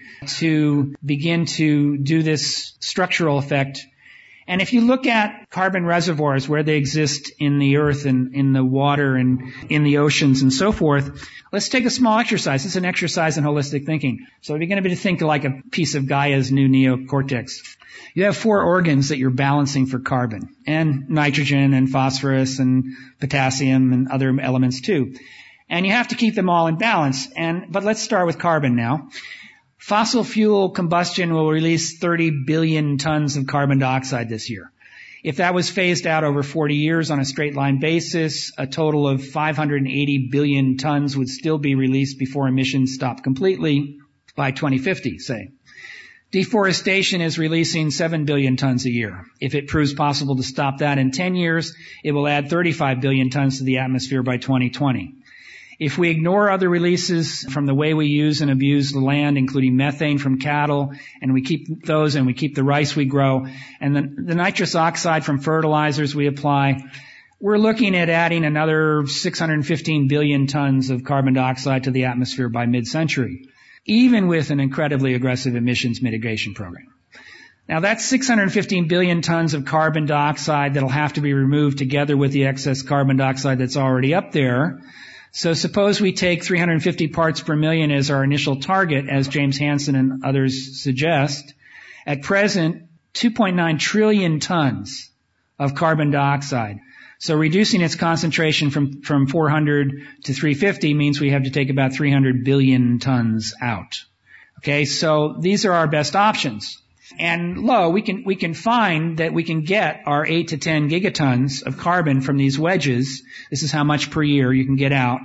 Speaker 5: to begin to do this structural effect. And if you look at carbon reservoirs, where they exist in the earth and in the water and in the oceans and so forth, let's take a small exercise. It's an exercise in holistic thinking. So if you're going to think like a piece of Gaia's new neocortex, you have four organs that you're balancing for carbon, and nitrogen and phosphorus and potassium and other elements too. And you have to keep them all in balance. And but let's start with carbon now. Fossil fuel combustion will release thirty billion tons of carbon dioxide this year. If that was phased out over forty years on a straight line basis, a total of five hundred eighty billion tons would still be released before emissions stop completely by twenty fifty, say. Deforestation is releasing seven billion tons a year. If it proves possible to stop that in ten years, it will add thirty-five billion tons to the atmosphere by twenty twenty. If we ignore other releases from the way we use and abuse the land, including methane from cattle, and we keep those and we keep the rice we grow, and the, the nitrous oxide from fertilizers we apply, we're looking at adding another six hundred fifteen billion tons of carbon dioxide to the atmosphere by mid-century, even with an incredibly aggressive emissions mitigation program. Now that's six hundred fifteen billion tons of carbon dioxide that'll have to be removed together with the excess carbon dioxide that's already up there. So suppose we take three hundred fifty parts per million as our initial target, as James Hansen and others suggest. At present, two point nine trillion tons of carbon dioxide. So reducing its concentration from, from four hundred to three hundred fifty means we have to take about three hundred billion tons out. Okay, so these are our best options. And lo, we can, we can find that we can get our eight to ten gigatons of carbon from these wedges. This is how much per year you can get out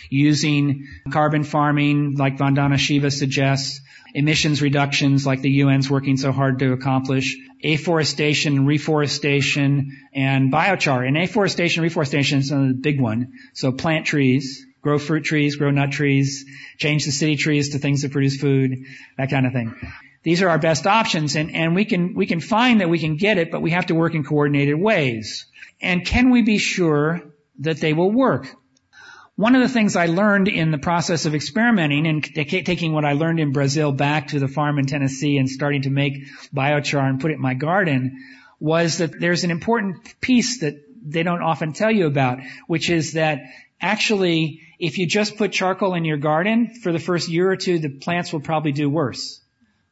Speaker 5: using carbon farming like Vandana Shiva suggests, emissions reductions like the U N's working so hard to accomplish, afforestation and reforestation, and biochar. And afforestation and reforestation is a big one. So plant trees, grow fruit trees, grow nut trees, change the city trees to things that produce food, that kind of thing. These are our best options, and, and we can, we can find that we can get it, but we have to work in coordinated ways. And can we be sure that they will work? One of the things I learned in the process of experimenting and taking what I learned in Brazil back to the farm in Tennessee and starting to make biochar and put it in my garden was that there's an important piece that they don't often tell you about, which is that actually, if you just put charcoal in your garden for the first year or two, the plants will probably do worse.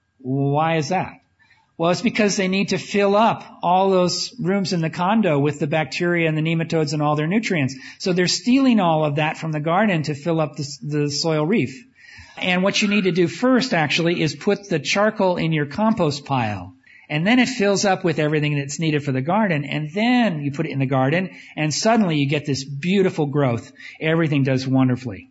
Speaker 5: Why is that? Well, it's because they need to fill up all those rooms in the condo with the bacteria and the nematodes and all their nutrients. So they're stealing all of that from the garden to fill up the, the soil reef. And what you need to do first, actually, is put the charcoal in your compost pile. And then it fills up with everything that's needed for the garden. And then you put it in the garden, and suddenly you get this beautiful growth. Everything does wonderfully.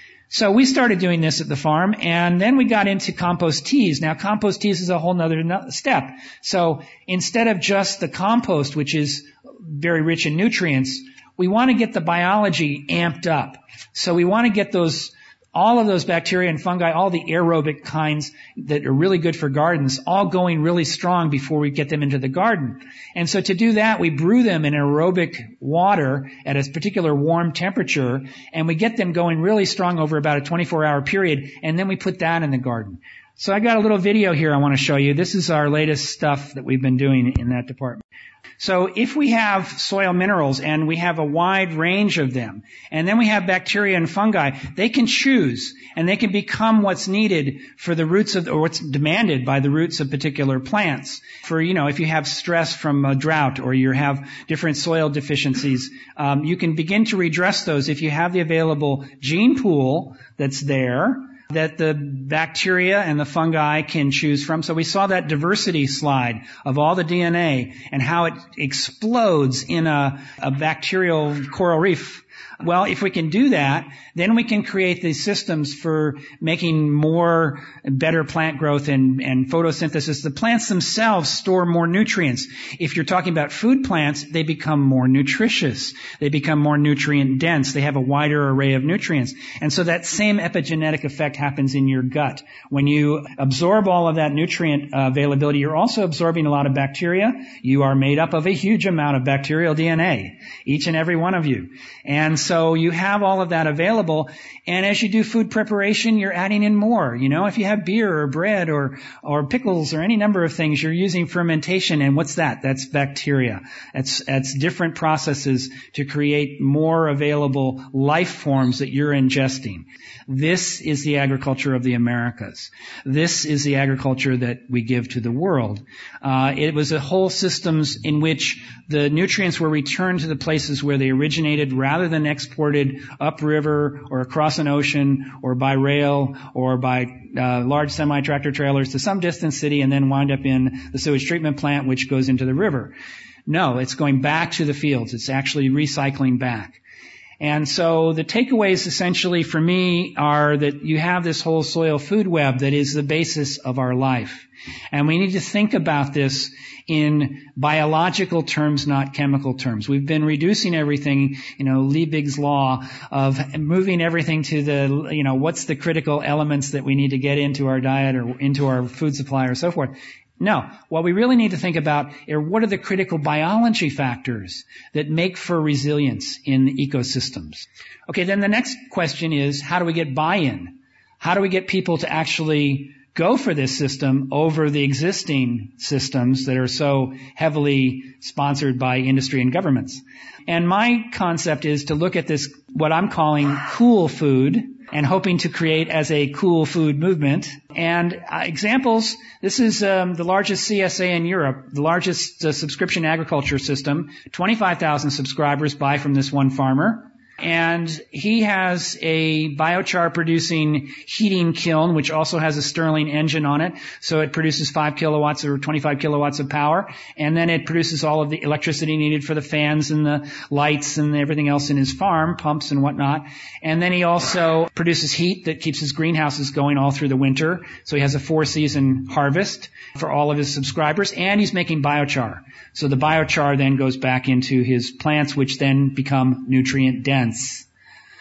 Speaker 5: So we started doing this at the farm, and then we got into compost teas. Now, compost teas is a whole nother step. So instead of just the compost, which is very rich in nutrients, we want to get the biology amped up. So we want to get those all of those bacteria and fungi, all the aerobic kinds that are really good for gardens, all going really strong before we get them into the garden. And so to do that, we brew them in aerobic water at a particular warm temperature, and we get them going really strong over about a twenty-four hour period, and then we put that in the garden. So I got a little video here I want to show you. This is our latest stuff that we've been doing in that department. So if we have soil minerals, and we have a wide range of them, and then we have bacteria and fungi, they can choose, and they can become what's needed for the roots of, or what's demanded by the roots of particular plants. For, you know, if you have stress from a drought, or you have different soil deficiencies, um, you can begin to redress those if you have the available gene pool that's there, that the bacteria and the fungi can choose from. So we saw that diversity slide of all the D N A and how it explodes in a, a bacterial coral reef. Well, if we can do that, then we can create these systems for making more, better plant growth and, and photosynthesis. The plants themselves store more nutrients. If you're talking about food plants, they become more nutritious. They become more nutrient dense. They have a wider array of nutrients. And so that same epigenetic effect happens in your gut. When you absorb all of that nutrient uh, availability, you're also absorbing a lot of bacteria. You are made up of a huge amount of bacterial D N A, each and every one of you. And so you have all of that available, and as you do food preparation, you're adding in more. You know, if you have beer or bread or or pickles or any number of things, you're using fermentation, and what's that? That's bacteria. That's that's different processes to create more available life forms that you're ingesting. This is the agriculture of the Americas. This is the agriculture that we give to the world. Uh, it was a whole systems in which the nutrients were returned to the places where they originated rather than exported upriver or across an ocean or by rail or by uh, large semi-tractor trailers to some distant city and then wind up in the sewage treatment plant, which goes into the river. No, it's going back to the fields. It's actually recycling back. And so the takeaways essentially for me are that you have this whole soil food web that is the basis of our life. And we need to think about this in biological terms, not chemical terms. We've been reducing everything, you know, Liebig's law of moving everything to the, you know, what's the critical elements that we need to get into our diet or into our food supply or so forth. No, what we really need to think about are what are the critical biology factors that make for resilience in the ecosystems. Okay, then the next question is, how do we get buy-in? How do we get people to actually go for this system over the existing systems that are so heavily sponsored by industry and governments? And my concept is to look at this, what I'm calling cool food, and hoping to create as a cool food movement. And uh, examples, this is um, the largest C S A in Europe, the largest uh, subscription agriculture system. twenty-five thousand subscribers buy from this one farmer. And he has a biochar producing heating kiln, which also has a Stirling engine on it. So it produces five kilowatts or twenty-five kilowatts of power. And then it produces all of the electricity needed for the fans and the lights and everything else in his farm, pumps and whatnot. And then he also produces heat that keeps his greenhouses going all through the winter. So he has a four season harvest for all of his subscribers. And he's making biochar. So the biochar then goes back into his plants, which then become nutrient dense.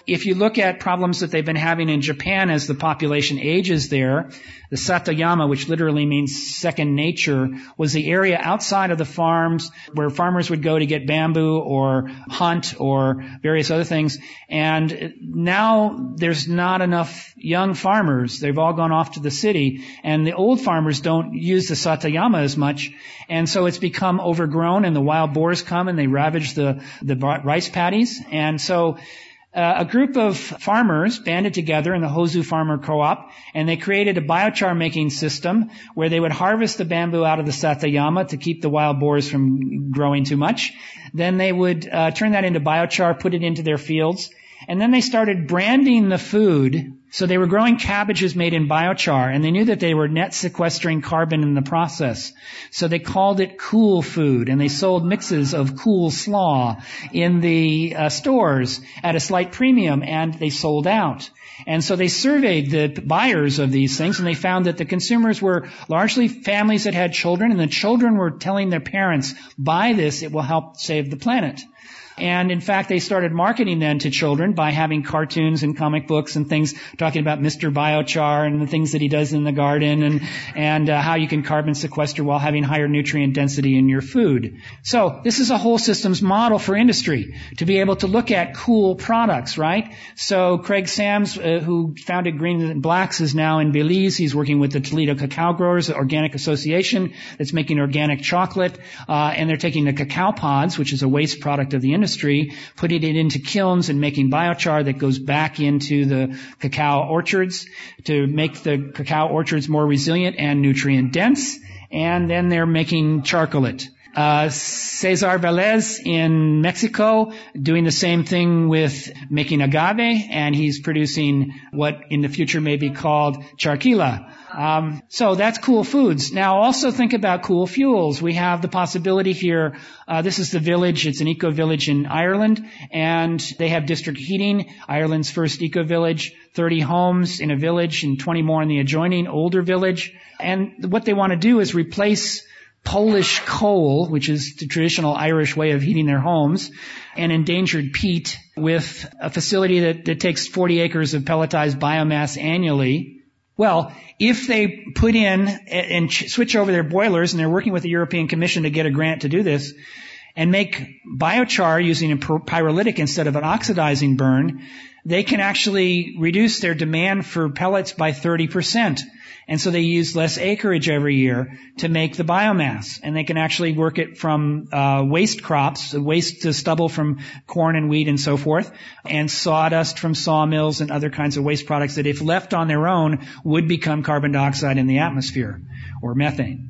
Speaker 5: if you look at problems that they've been having in Japan as the population ages there, the Satayama, which literally means second nature, was the area outside of the farms where farmers would go to get bamboo or hunt or various other things. And now there's not enough young farmers. They've all gone off to the city, and the old farmers don't use the Satayama as much. And so it's become overgrown, and the wild boars come and they ravage the, the rice paddies. And so Uh, a group of farmers banded together in the Hozu Farmer Co-op, and they created a biochar making system where they would harvest the bamboo out of the Satayama to keep the wild boars from growing too much. Then they would uh, turn that into biochar, put it into their fields, and then they started branding the food. So they were growing cabbages made in biochar, and they knew that they were net sequestering carbon in the process. So they called it cool food, and they sold mixes of cool slaw in the uh, stores at a slight premium, and they sold out. And so they surveyed the buyers of these things, and they found that the consumers were largely families that had children, and the children were telling their parents, buy this, it will help save the planet. And in fact, they started marketing then to children by having cartoons and comic books and things talking about Mister Biochar and the things that he does in the garden, and and uh, how you can carbon sequester while having higher nutrient density in your food. So this is a whole systems model for industry to be able to look at cool products, right? So Craig Sams, uh, who founded Greens and Blacks, is now in Belize. He's working with the Toledo Cacao Growers, the Organic Association, that's making organic chocolate, uh, and they're taking the cacao pods, which is a waste product of the industry, Industry, putting it into kilns and making biochar that goes back into the cacao orchards to make the cacao orchards more resilient and nutrient dense. And then they're making charcoalate. Uh, Cesar Velez in Mexico doing the same thing with making agave, and he's producing what in the future may be called charquila. Um, so that's cool foods. Now also think about cool fuels. We have the possibility here. Uh, this is the village. It's an eco-village in Ireland, and they have district heating. Ireland's first eco-village, thirty homes in a village and twenty more in the adjoining older village. And what they want to do is replace Polish coal, which is the traditional Irish way of heating their homes, and endangered peat with a facility that, that takes forty acres of pelletized biomass annually. Well, if they put in and switch over their boilers, and they're working with the European Commission to get a grant to do this, and make biochar using a pyrolytic instead of an oxidizing burn, they can actually reduce their demand for pellets by thirty percent. And so they use less acreage every year to make the biomass. And they can actually work it from uh waste crops, waste to stubble from corn and wheat and so forth, and sawdust from sawmills and other kinds of waste products that if left on their own would become carbon dioxide in the atmosphere, or methane.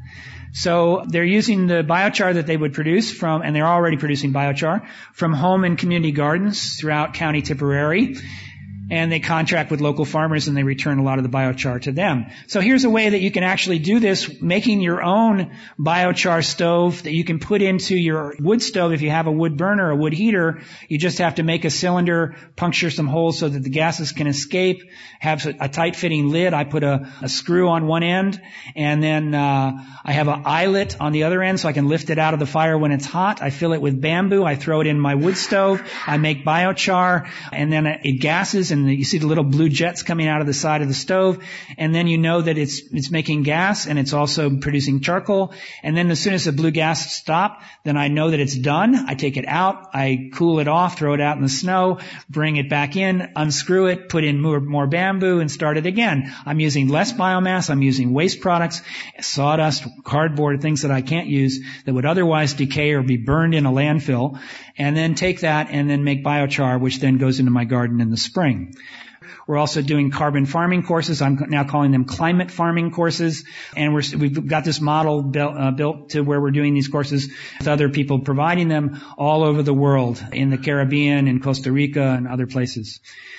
Speaker 5: So they're using the biochar that they would produce from, and they're already producing biochar, from home and community gardens throughout County Tipperary. And they contract with local farmers, and they return a lot of the biochar to them. So here's a way that you can actually do this, making your own biochar stove that you can put into your wood stove. If you have a wood burner, a wood heater, you just have to make a cylinder, puncture some holes so that the gases can escape, have a tight-fitting lid. I put a, a screw on one end, and then uh I have an eyelet on the other end so I can lift it out of the fire when it's hot. I fill it with bamboo. I throw it in my wood stove. I make biochar, and then it gases, and you see the little blue jets coming out of the side of the stove, and then you know that it's it's making gas, and it's also producing charcoal. And then as soon as the blue gas stop, then I know that it's done. I take it out, I cool it off, throw it out in the snow, bring it back in, unscrew it, put in more, more bamboo, and start it again. I'm using less biomass, I'm using waste products, sawdust, cardboard, things that I can't use that would otherwise decay or be burned in a landfill, and then take that and then make biochar, which then goes into my garden in the spring. We're also doing carbon farming courses. I'm now calling them climate farming courses. And we're, we've got this model built, uh, built to where we're doing these courses with other people providing them all over the world, in the Caribbean, in Costa Rica, and other places.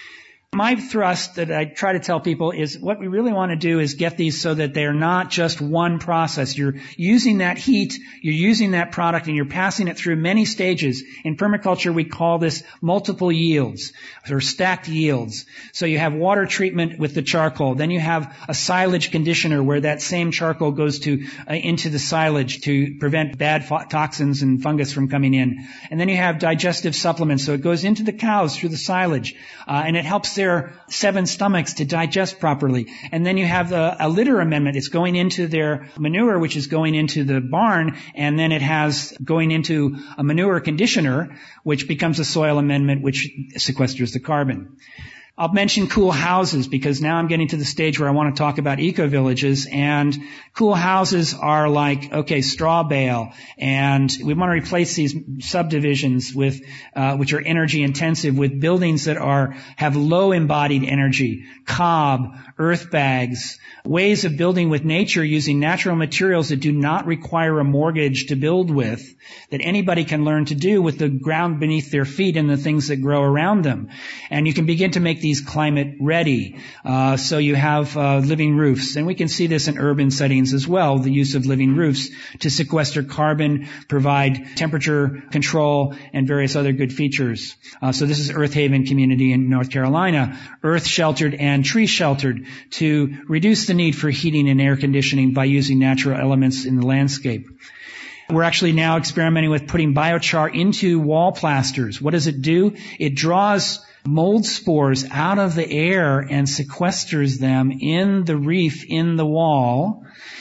Speaker 5: My thrust that I try to tell people is what we really want to do is get these so that they're not just one process. You're using that heat, you're using that product, and you're passing it through many stages. In permaculture, we call this multiple yields or stacked yields. So you have water treatment with the charcoal. Then you have a silage conditioner where that same charcoal goes to uh, into the silage to prevent bad fo- toxins and fungus from coming in. And then you have digestive supplements. So it goes into the cows through the silage, uh, and it helps their seven stomachs to digest properly. And then you have the, a litter amendment. It's going into their manure, which is going into the barn, and then it has going into a manure conditioner, which becomes a soil amendment, which sequesters the carbon. I'll mention cool houses because now I'm getting to the stage where I want to talk about eco-villages, and cool houses are like, okay, straw bale, and we want to replace these subdivisions with, uh, which are energy intensive with buildings that are, have low embodied energy, cob, earth bags, ways of building with nature using natural materials that do not require a mortgage to build with, that anybody can learn to do with the ground beneath their feet and the things that grow around them. And you can begin to make these climate ready. Uh, so you have uh, living roofs. And we can see this in urban settings as well, the use of living roofs to sequester carbon, provide temperature control, and various other good features. Uh, so this is Earth Haven community in North Carolina, earth sheltered and tree sheltered to reduce the need for heating and air conditioning by using natural elements in the landscape. We're actually now experimenting with putting biochar into wall plasters. What does it do? It draws mold spores out of the air and sequesters them in the reef, in the wall,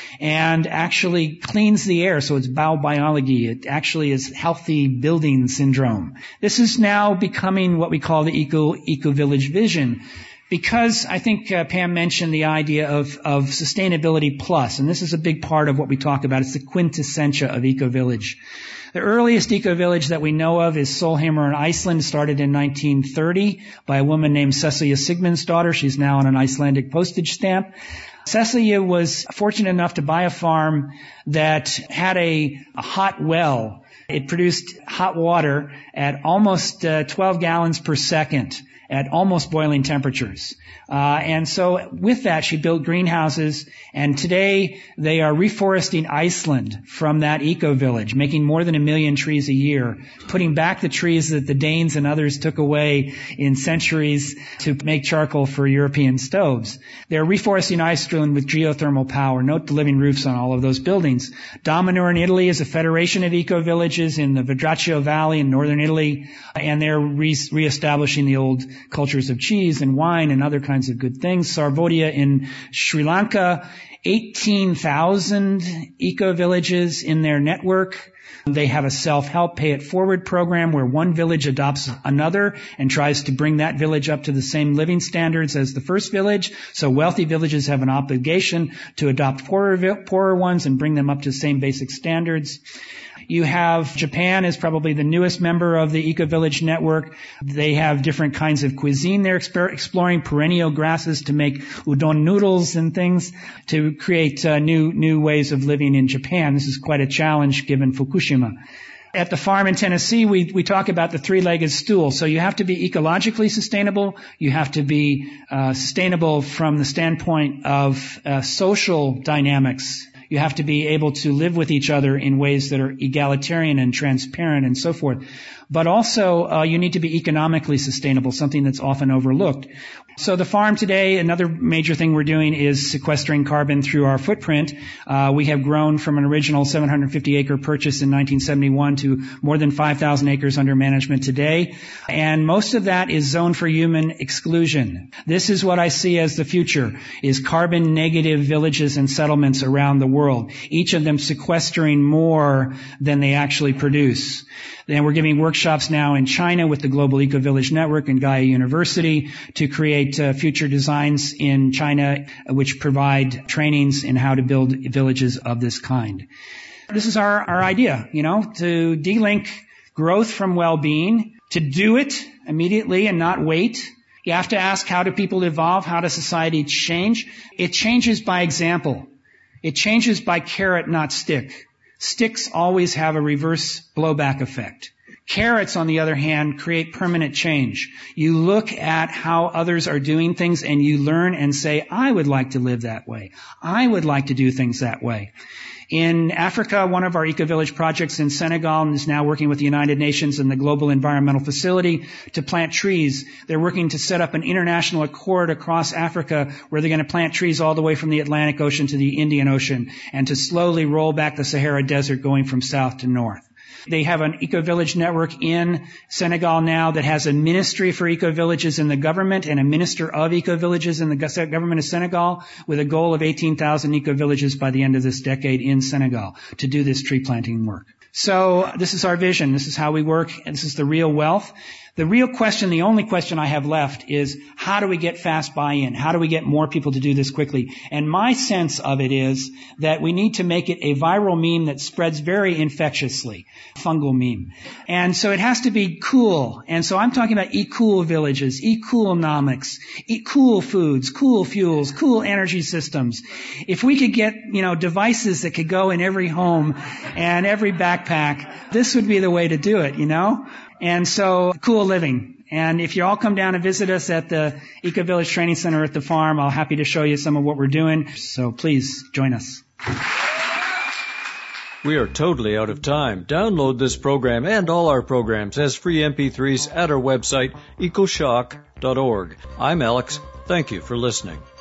Speaker 5: and actually cleans the air. So it's biobiology. It actually is healthy building syndrome. This is now becoming what we call the eco, eco-village vision. Because I think uh, Pam mentioned the idea of, of sustainability plus, and this is a big part of what we talk about. It's the quintessentia of eco-village. The earliest eco-village that we know of is Solheimur in Iceland, started in nineteen thirty by a woman named Cecilia Sigmundsdóttir. She's now on an Icelandic postage stamp. Cecilia was fortunate enough to buy a farm that had a, a hot well. It produced hot water at almost uh, twelve gallons per second at almost boiling temperatures. Uh, and so with that, she built greenhouses, and today they are reforesting Iceland from that eco-village, making more than a million trees a year, putting back the trees that the Danes and others took away in centuries to make charcoal for European stoves. They're reforesting Iceland with geothermal power. Note the living roofs on all of those buildings. Dominor in Italy is a federation of eco-villages in the Vidraccio Valley in northern Italy, and they're re- reestablishing the old cultures of cheese and wine and other kinds of good things. Sarvodia in Sri Lanka, eighteen thousand eco-villages in their network. They have a self-help pay it forward program where one village adopts another and tries to bring that village up to the same living standards as the first village. So wealthy villages have an obligation to adopt poorer, poorer ones and bring them up to the same basic standards. You have Japan is probably the newest member of the Eco-Village Network. They have different kinds of cuisine they're exper- exploring, perennial grasses to make udon noodles and things to create uh, new new ways of living in Japan. This is quite a challenge given Fukushima. At the farm in Tennessee, we, we talk about the three-legged stool. So you have to be ecologically sustainable. You have to be uh, sustainable from the standpoint of uh, social dynamics. You have to be able to live with each other in ways that are egalitarian and transparent and so forth. But also, uh, you need to be economically sustainable, something that's often overlooked. So the farm today, another major thing we're doing is sequestering carbon through our footprint. Uh, we have grown from an original seven hundred fifty acre purchase in nineteen seventy-one to more than five thousand acres under management today. And most of that is zoned for human exclusion. This is what I see as the future, is carbon negative villages and settlements around the world, each of them sequestering more than they actually produce. Then we're giving workshops now in China with the Global Eco-Village Network and Gaia University to create uh, future designs in China which provide trainings in how to build villages of this kind. This is our, our idea, you know, to de-link growth from well-being, to do it immediately and not wait. You have to ask, how do people evolve? How does society change? It changes by example. It changes by carrot, not stick. Sticks always have a reverse blowback effect. Carrots, on the other hand, create permanent change. You look at how others are doing things and you learn and say, I would like to live that way. I would like to do things that way. In Africa, one of our eco-village projects in Senegal is now working with the United Nations and the Global Environmental Facility to plant trees. They're working to set up an international accord across Africa where they're going to plant trees all the way from the Atlantic Ocean to the Indian Ocean and to slowly roll back the Sahara Desert going from south to north. They have an eco-village network in Senegal now that has a ministry for eco-villages in the government and a minister of eco-villages in the government of Senegal with a goal of eighteen thousand eco-villages by the end of this decade in Senegal to do this tree planting work. So this is our vision. This is how we work. And this is the real wealth. The real question, the only question I have left is how do we get fast buy-in? How do we get more people to do this quickly? And my sense of it is that we need to make it a viral meme that spreads very infectiously, fungal meme. And so it has to be cool. And so I'm talking about e-cool villages, e-coolnomics, e-cool foods, cool fuels, cool energy systems. If we could get, you know, devices that could go in every home and every backpack, this would be the way to do it, you know? And so, cool living. And if you all come down and visit us at the Eco Village Training Center at the farm, I'll be happy to show you some of what we're doing. So please join us.
Speaker 2: We are totally out of time. Download this program and all our programs as free M P threes at our website, ecoshock dot org. I'm Alex. Thank you for listening.